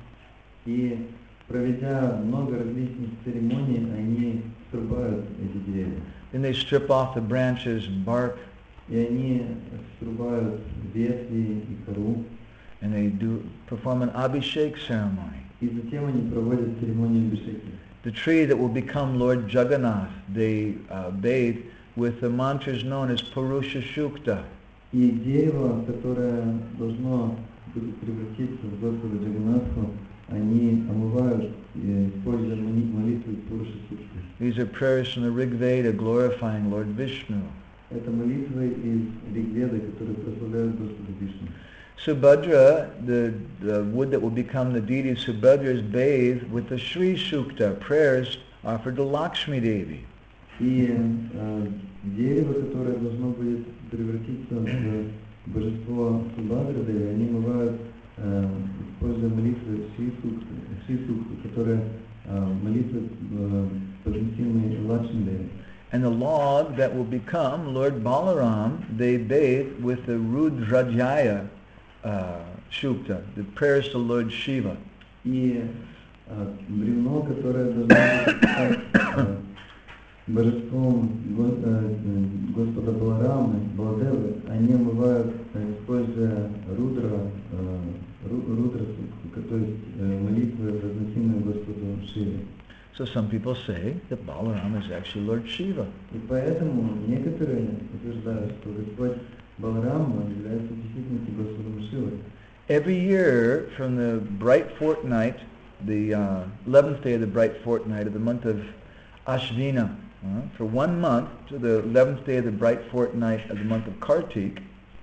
И проведя много различных церемоний, они срубают эти деревья. Then they strip off the branches and bark, И они срубают ветви и кору. and they do perform an abhishek ceremony. И затем они проводят церемонию абхишеки. The tree that will become Lord Jagannath, they uh, bathe with the mantras known as Purusha Shukta. И дерево, которое должно будет превратиться в Господа Джаганнатху, они омывают, используя молитву Пуруша Сукты. These are prayers from the Rig Veda glorifying Lord Vishnu. Это молитвы из Ригведы, которые прославляют Господа Вишну. Subhadra, the, the wood that will become the deity Subhadra, is bathed with the Sri Shukta, prayers offered to Lakshmi Devi. И э, дерево, которое должно будет превратиться в божество Субхадра, они омывают, э, используя молитвы Шри Сукты, которая э, молитвы э, поднесенные Лакшми Деви. And the log that will become Lord Balaram, they bathe with the Rudrajaya uh, Shukta, the prayers to Lord Shiva. И а, бревно, которое должно быть как, а, божеством Го- э, Господа Баларамы, Баладевы, они омывают, э, используя рудра, э, ру- рудра, то есть э, молитвы, возносимые Господу Шиве. So some people say that Balaram is actually Lord Shiva. И поэтому некоторые утверждают, что Господь Баларама является в действительности Господом Шивой. Every year from the bright fortnight, the uh, eleventh day of the bright fortnight of the month of Ashvina, uh, for one month to the eleventh day of the bright fortnight of the month of Kartik,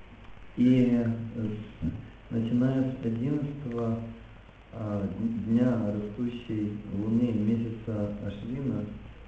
И э, начиная с одиннадцатого а, дня растущей луны месяца Ашвина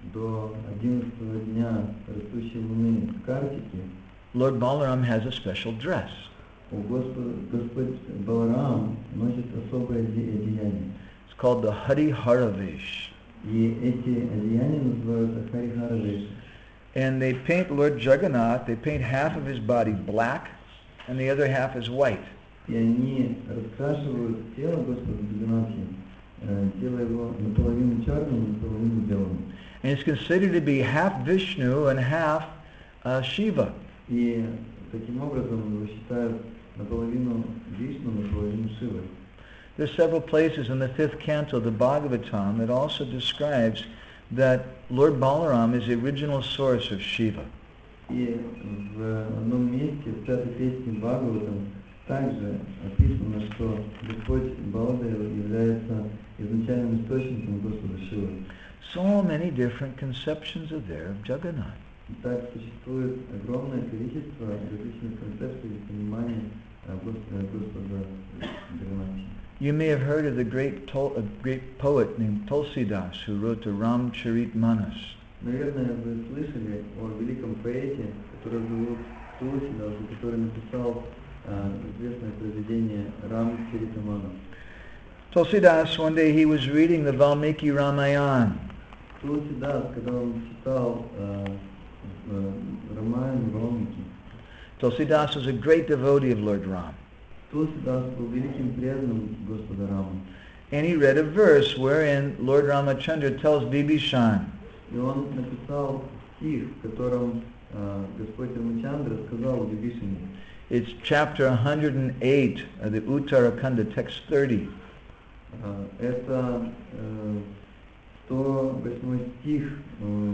до одиннадцатого дня растущей луны Картики, Lord Balaram has a special dress. у Господа, Господь Баларам носит особое оде- одеяние. It's called the Hari Haravesh. И эти одеяния называются Харихара Веши. And they paint Lord Jagannath, they paint half of his body black and the other half is white. И они раскрашивают тело Господа Джаганнатхи, э, тело его наполовину черным, наполовину белым. And it's considered to be half Vishnu and half uh, Shiva. И таким образом его считают наполовину Вишну, наполовину Шивой. There's several places in the fifth canto of the Bhagavatam that also describes that Lord Balaram is the original source of Shiva. И в одном месте, в пятой песне Бхагаватам, также описано, что Господь Баладева является изначальным источником Господа Шивы. So many different conceptions are there of Jagannath. Так существует огромное количество различных концепций и пониманий э, Гос- э, Господа Джаганнатхи. You may have heard of the great, Tol- a great poet named Tulsidas who wrote the Ramcharitmanas. Наверное, вы слышали о великом поэте, которого зовут Тулсидас, который написал э, известное произведение Рамчаритаманас. Tulsidas, one day he was reading the Valmiki Ramayana. Тулсидас, когда он читал э, э, Рамаян Валмики, Tulsidas was a great devotee of Lord Ram. Тулсидас был великим преданным Господа Рамы. And he read a verse wherein Lord Ramachandra tells Vibhishan, И он написал стих, в котором э, Господь Рамачандра сказал Вибишине. it's chapter one hundred eight of the Uttarakhanda, text thirty. Э, это э, сто восьмой стих э,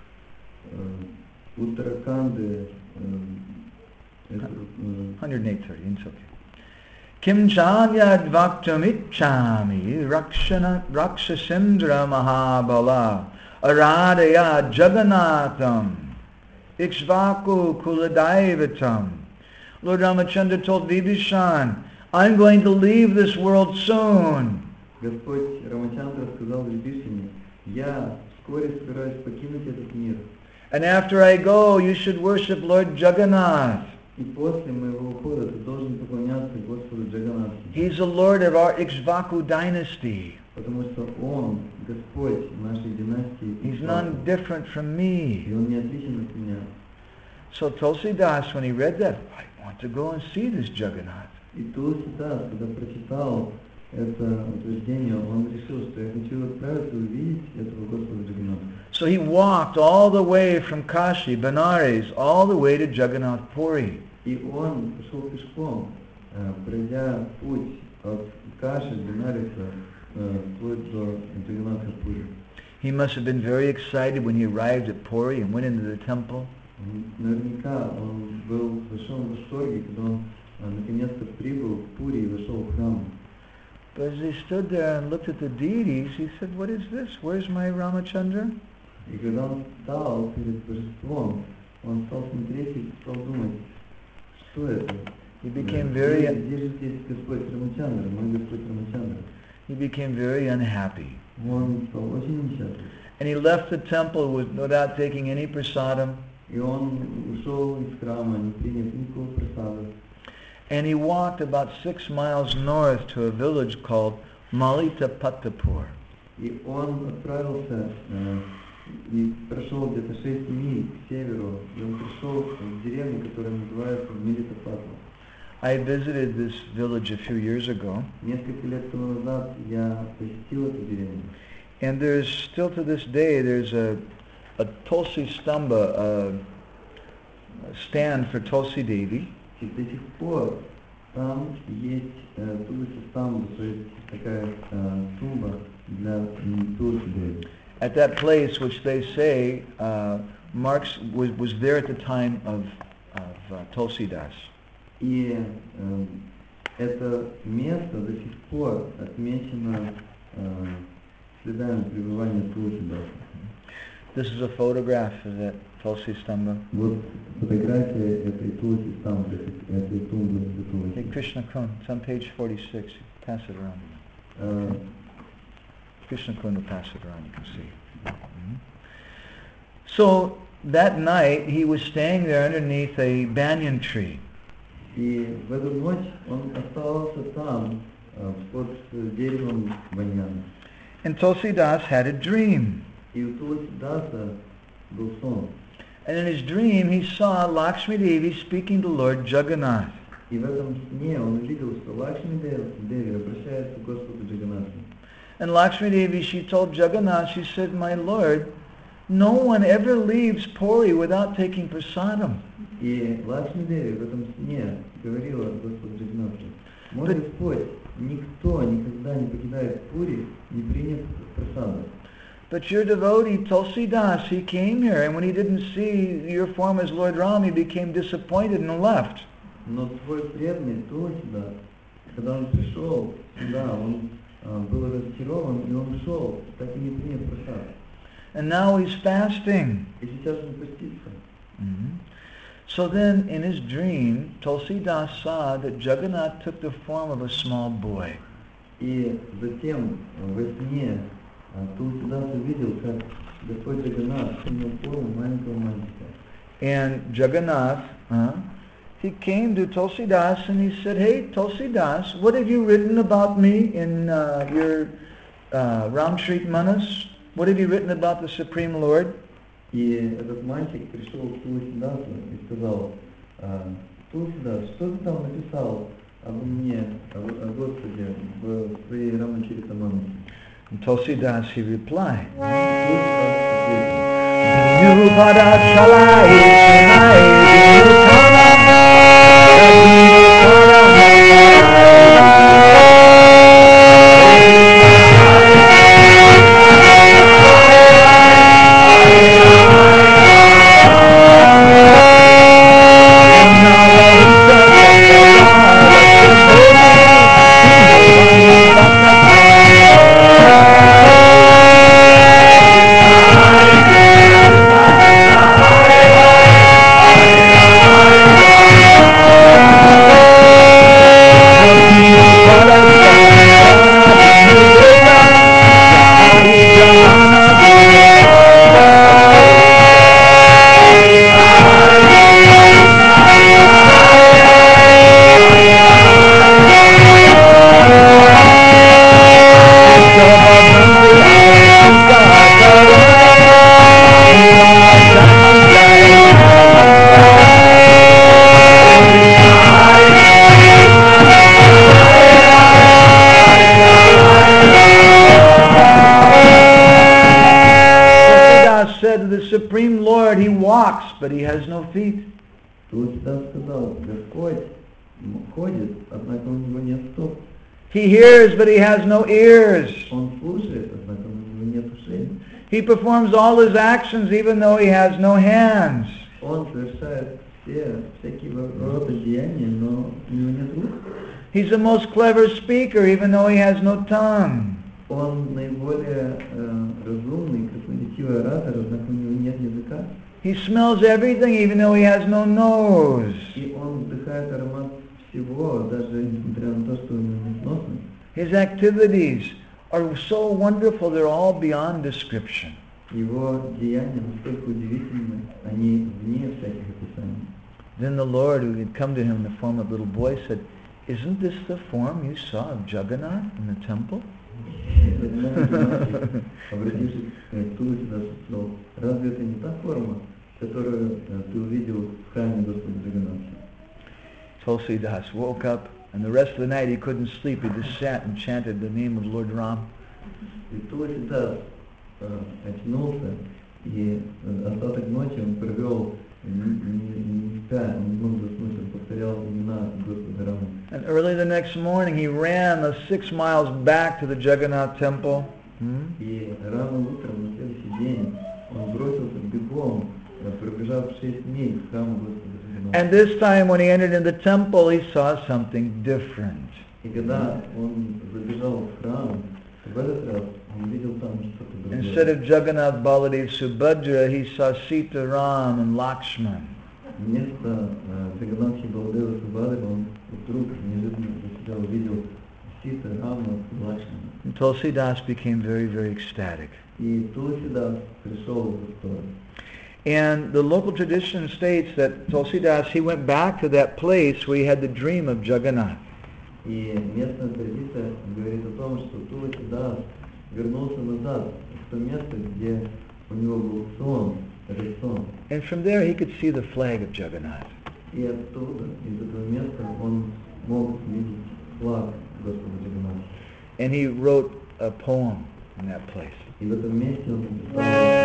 э, Уттараканды. Э, это, э, one hundred eight thirty, it's okay. Kim chanyad vaktamicchami rakshana rakshasindra mahabala aradaya jagannatham ikshvaku kuladaivatam. Lord Ramachandra told Vibhishan, I'm going to leave this world soon. Господь Рамачандра сказал Вибишине: я вскоре собираюсь покинуть этот мир. And after I go, you should worship Lord Jagannath. И после моего ухода ты должен поклоняться Господу Джаганнатхи. He's the Lord of our Ikshvaku dynasty. Потому что Он Господь нашей династии. He's Икшваку. none different from И me. Он не отличен от меня. So Tulsidas, when he read that, I want to go and see this Jagannath. И Тулсидас, когда прочитал это утверждение, он решил, что я хочу отправиться увидеть этого Господа Джаганнатха. So he walked all the way from Kashi, Benares, all the way to Jagannath Puri. И он пошел пешком, э, пройдя путь от Каши, Бенариса, э, вплоть до Джаганнатха Пури. He must have been very excited when he arrived at Puri and went into the temple. Наверняка он был в большом восторге, когда он э, наконец-то прибыл в Пури и вошел в храм. But as he stood there and looked at the deities, he said, what is this? Where's my Ramachandra? И когда он встал перед божеством, он стал смотреть и стал думать, что это? He became Где, very, где же здесь Господь Рамачандра, мой Господь Рамачандра? he became very unhappy. Он стал очень несчастлив. And he left the temple with, without taking any prasadam. И он ушел из храма, не приняв никакого просада. And he walked about six miles north to a village called Malita Pattapur. И он отправился э, и прошел где-то шесть миль к северу, и он пришел в деревню, которая называется Милитапатла. I visited this village a few years ago, Несколько лет тому назад я посетил эту деревню. and there's still to this day there's a a Tulsi Stamba, a, a stand for Tulsi Devi, И до сих пор там есть э, Тулси Стамба, то есть такая э, тумба для м, Тулси Деви. at that place, which they say uh, Marx was was there at the time of of uh, Tulsi Das. И э, это место до сих пор отмечено э, следами пребывания Тулси Даса. This is a photograph of that Tulsi Stamba. Вот фотография этой Тулси Стамбы, этой тумбы святого. Hey, Krishna Kun, it's on page forty-six. Pass it around. Э, Krishna Kun will pass it around, you can see. Mhm. So that night he was staying there underneath a banyan tree. И в эту ночь он оставался там, э, под деревом баньяна. And Tulsi Das had a dream. И у Тулси Даса был сон. And in his dream he saw Lakshmi Devi speaking to Lord Jagannath. И в этом сне он увидел, что Лакшми Деви обращается к Господу Джаганнатху. And Lakshmi Devi, she told Jagannath, she said, "My Lord, no one ever leaves Puri without taking prasadam." И Лакшми Деви в этом сне говорила Господу Джаганнатху: «Мой Господь, никто никогда не покидает Пури, не приняв прасада. But your devotee, Tulsi Das, he came here, and when he didn't see your form as Lord Ram, he became disappointed and left. Но твой преданный Тулси Дас, когда он пришел сюда, он а, был разочарован, и он ушел, так и не приняв прасада. And now he's fasting." И сейчас он постится. Mhm. So then, in his dream, Tulsi Das saw that Jagannath took the form of a small boy. И затем во сне Тулси Дас увидел, как Господь Джаганнат принял форму маленького мальчика. And Jagannath, uh, he came to Tulsi Das and he said, "Hey, Tulsi Das, what have you written about me in uh, your uh, Ramshrit Manas? What have you written about the Supreme Lord?" И этот мальчик пришел к Тулси Дасу и сказал: «Тулси Дас, что ты там написал обо мне, о, о Господе в своей Рамачаритамансе?» And Tulsi Das, he replied, Тулси Supreme Lord, he walks, but he has no feet. Тулси Дас сказал: «Господь ходит, однако у него нет стоп. He hears, but he has no ears. Он слушает, однако у него нет ушей. He performs all his actions even though he has no hands. Он совершает все всякие рода деяния, но у него нет рук. He's the most clever speaker even though he has no tongue. Он наиболее э, разумный, красноречивый оратор, однако у него нет языка. He smells everything even though he has no nose. И он вдыхает аромат всего, даже несмотря на то, что у него нет носа. His activities are so wonderful, they're all beyond description. Его деяния настолько удивительны, они вне всяких описаний. Then the Lord, who had come to him in the form of a little boy, said, "Isn't this the form you saw of Jagannath in the temple?" Обратившись к Тулси Дасу, сказал: «Разве это не та форма, которую ты увидел в храме Господа Джаганнатха?» Tulsidas woke up, and the rest of the night he couldn't sleep. He just sat and chanted the name of Lord Ram. И Тулсидас э, очнулся, и э, остаток ночи он провел не, не, не спя, он не мог заснуть, он повторял имена Господа Рама. And early the next morning he ran the six miles back to the Jagannath temple. Hmm? И рано утром на следующий день он бросился бегом, э, пробежав шесть миль к храму Господа Рама. And this time when he entered in the temple, he saw something different. И когда он забежал в храм, в этот раз он видел там что-то другое. Instead of Jagannath, Baladev, Subhadra, he saw Sita, Ram, and Lakshman. Вместо Джаганнатхи Баладева Субхадева он вдруг неожиданно для себя увидел Сита, Рама, Лакшмана. And Tulsidas became very, very ecstatic. И Тулсидас пришел в восторг. And the local tradition states that Tulsidas, he went back to that place where he had the dream of Jagannath. И местная традиция говорит о том, что Тулсидас вернулся назад в то место, где у него был сон, этот сон. And from there he could see the flag of Jagannath. И оттуда, из этого места, он мог видеть флаг Господа Джаганнатха. And he wrote a poem in that place. И в этом месте он написал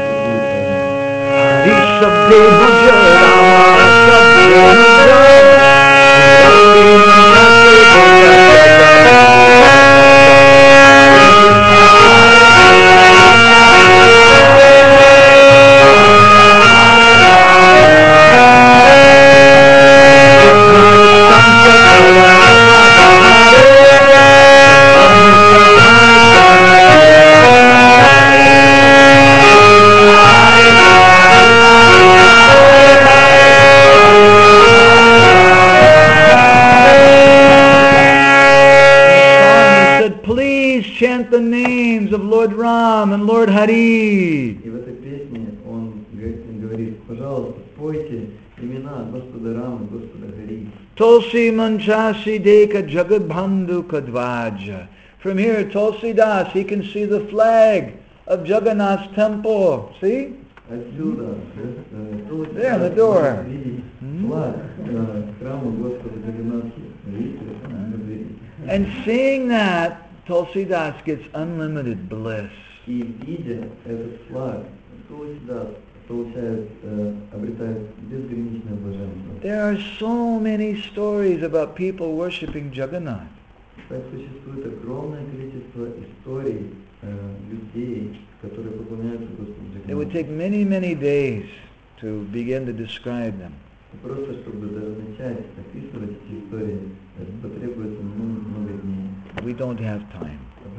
chant the names of Lord Ram and Lord Hari. И в этой песне он говорит, пожалуйста, спойте имена Господа Рама, Господа Хари. Tulsi Manchasi Deka Jagadbandhu Kadvaja. From here, Tulsi Das, he can see the flag of Jagannath's temple. See? Отсюда, There, the door. видеть флаг храма Господа Джаганнатхи. And seeing that, Tulsidas gets unlimited bliss. И видя этот флаг, Тулсидас получает, обретает безграничное блаженство. There are so many stories about people worshipping Jagannath. Так существует огромное количество историй людей, которые поклоняются Господу It would Джаганнатху. take many, many days to begin to describe them. Просто чтобы даже начать описывать эти истории, потребуется много дней. We don't have time.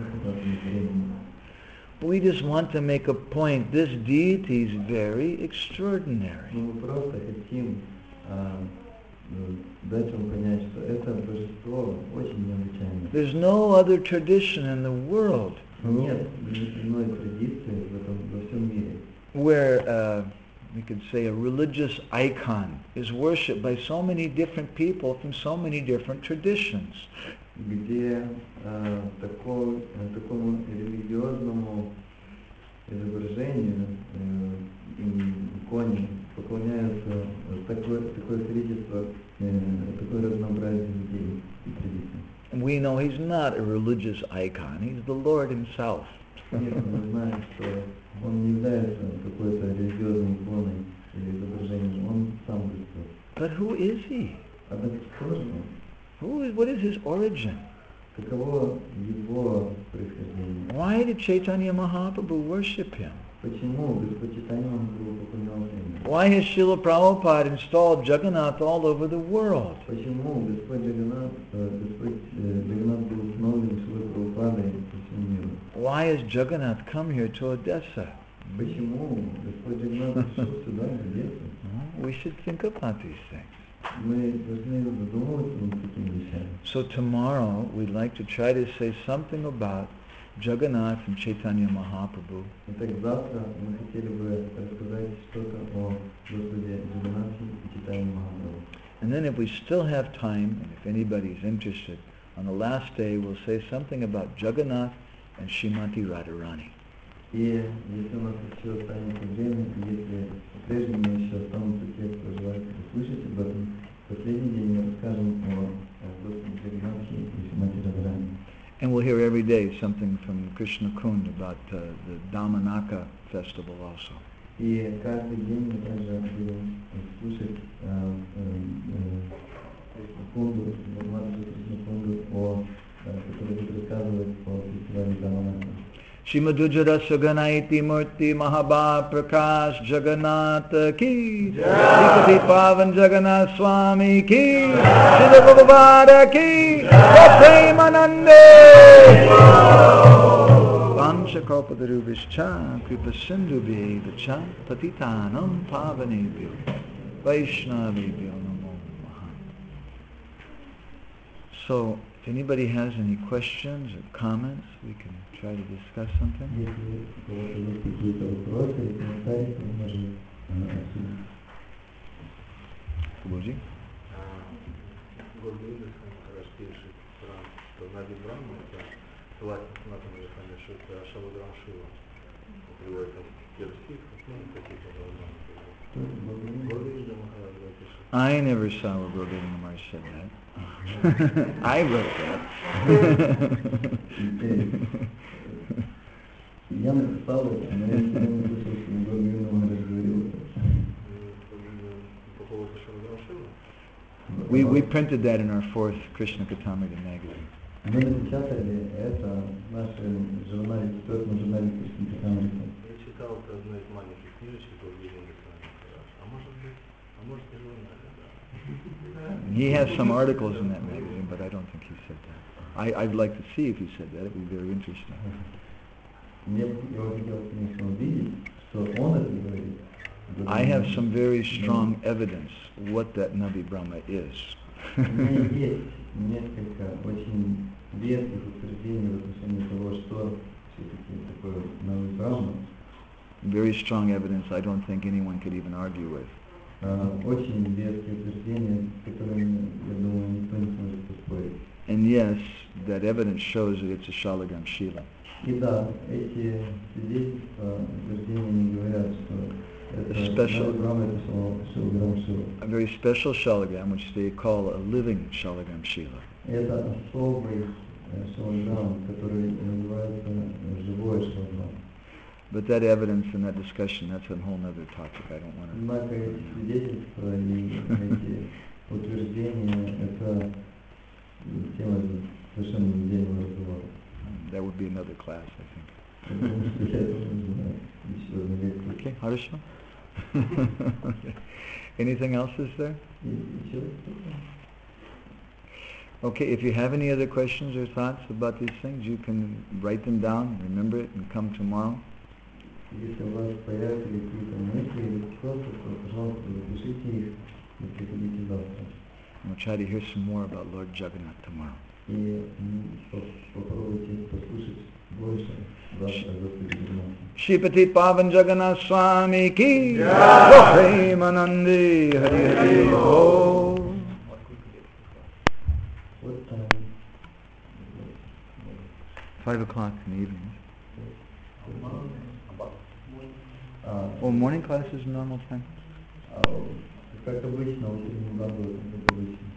We just want to make a point. This deity is very extraordinary. Мы просто хотим дать вам понять, что это божество очень необычайное. There's no other tradition in the world Нет иной традиции в этом во всем мире, where uh, we could say a religious icon is worshipped by so many different people from so many different traditions. где э, такой, э, такому религиозному изображению, э, иконе поклоняются такое, такое количество, э, такое разнообразие людей и традиций. And we know he's not a religious icon. He's the Lord himself. Конечно, мы знаем, что он не является какой-то религиозной иконой или изображением, он сам Господь. But who is he? Однако кто же он? Who is, what is his origin? Каково его происхождение? Why did Chaitanya Mahaprabhu worship him? Почему Господь Чайтанья Махапрабху поклонялся ему? Why has Srila Prabhupada installed Jagannath all over the world? Почему Господь Джаганнат, Господь Джаганнат был установлен Шрилой Прабхупадой по всему миру? Why has Jagannath come here to Odessa? Почему Господь Джаганнат пришел сюда, в Одессу? We should think about these things. Мы должны задумываться над такими вещами. So tomorrow we'd like to try to say something about Jagannath and Chaitanya Mahaprabhu. Итак, завтра мы хотели бы рассказать что-то о Господе Джаганнатхе и Чайтанье Махапрабху. And then if we still have time, and if anybody's interested, on the last day we'll say something about Jagannath and Srimati Radharani. И если у нас еще останется время, и если по-прежнему еще останутся те, кто желает услышать об этом, последний день мы расскажем о Господе Джаганнатхе и Шримати Радхарани. And we'll hear every day something from Krishna Kund about uh, the Damanaka festival also. И каждый день мы также будем слушать Кришна Кунду, Бхагаваджи Кришна Кунду, о, который будет рассказывать о фестивале Даманака. Shimadujara Suganaiti Murti Mahabha Prakash Jagannatha Ki Jai Pavan Jagannath Swami Ki Shri Prabhupada Ki Premanande Vancha Kalpatarubhischa Kripa Sindhubhya Patitanam Pavanebhyo Vaishnavebhyo Namo Namaha. So, if anybody has any questions or comments, we can try to discuss something. Если у кого-то есть какие-то вопросы или комментарии, то мы можем обсудить. Guruji? Горгорида как раз пишет, что Нади Брахма, это власть на том же самом, что это Шалаграм Шива. Приводит там перстих, ну, какие-то должны. Горгорида Махараджа пишет. I never saw where Gurudeva Maharaj said that. I wrote that. Я написал это, но я не слышал, что Горгорида Махарадж говорил это. По поводу Шалаграм Шива? We, we printed that in our fourth Krishna Katamrita magazine. Мы напечатали это в нашем журнале, в четвертом журнале Кришна Катамрита. Я читал это одну из маленьких книжечек Горгорида Махарадж. А может быть, а может и журнале, да. He has some articles in that magazine, but I don't think he said that. I, I'd like to see if he said that. It would be very interesting. Мне его хотелось, конечно, увидеть, что он это говорит. I have some very strong evidence what that Navi Brahma is. У меня есть несколько очень веских утверждений в отношении того, что все-таки такое Нави Брахма. Very strong evidence I don't think anyone could even argue with. Очень веские утверждения, с которыми, я думаю, никто не сможет поспорить. And yes, that evidence shows that it's a Shalagam Shila. И да, эти свидетельства, утверждения не говорят, что это Special. Нави Брахма, это Шалаграм Шива. A very special Shalagam, which they call a living Shalagam Shila. Это особый Шалаграм, который называется живой Шалаграм. But that evidence and that discussion, that's a whole other topic. I don't want to... Однако эти свидетельства и эти утверждения, это тема совершенно отдельного разговора. That would be another class, I think. Я думаю, что я тоже знаю еще одну лекцию. Okay, Harsha? Okay. Anything else is there? И еще что-то? Okay, if you have any other questions or thoughts about these things, you can write them down, remember it, and come tomorrow. Если у вас появятся какие-то мысли или вопросы, то, пожалуйста, запишите их и приходите завтра. We'll try to hear some more about Lord Jagannath tomorrow. И попробуйте послушать больше завтра о Господе Джаганнатхе. Shripati Pavan Jagannath Swami Ki Jai Premanande Hari Hari Bol. What time? Five o'clock in the evening. А, Oh, morning class is normal time? а, как обычно, утренний глагол, как обычно.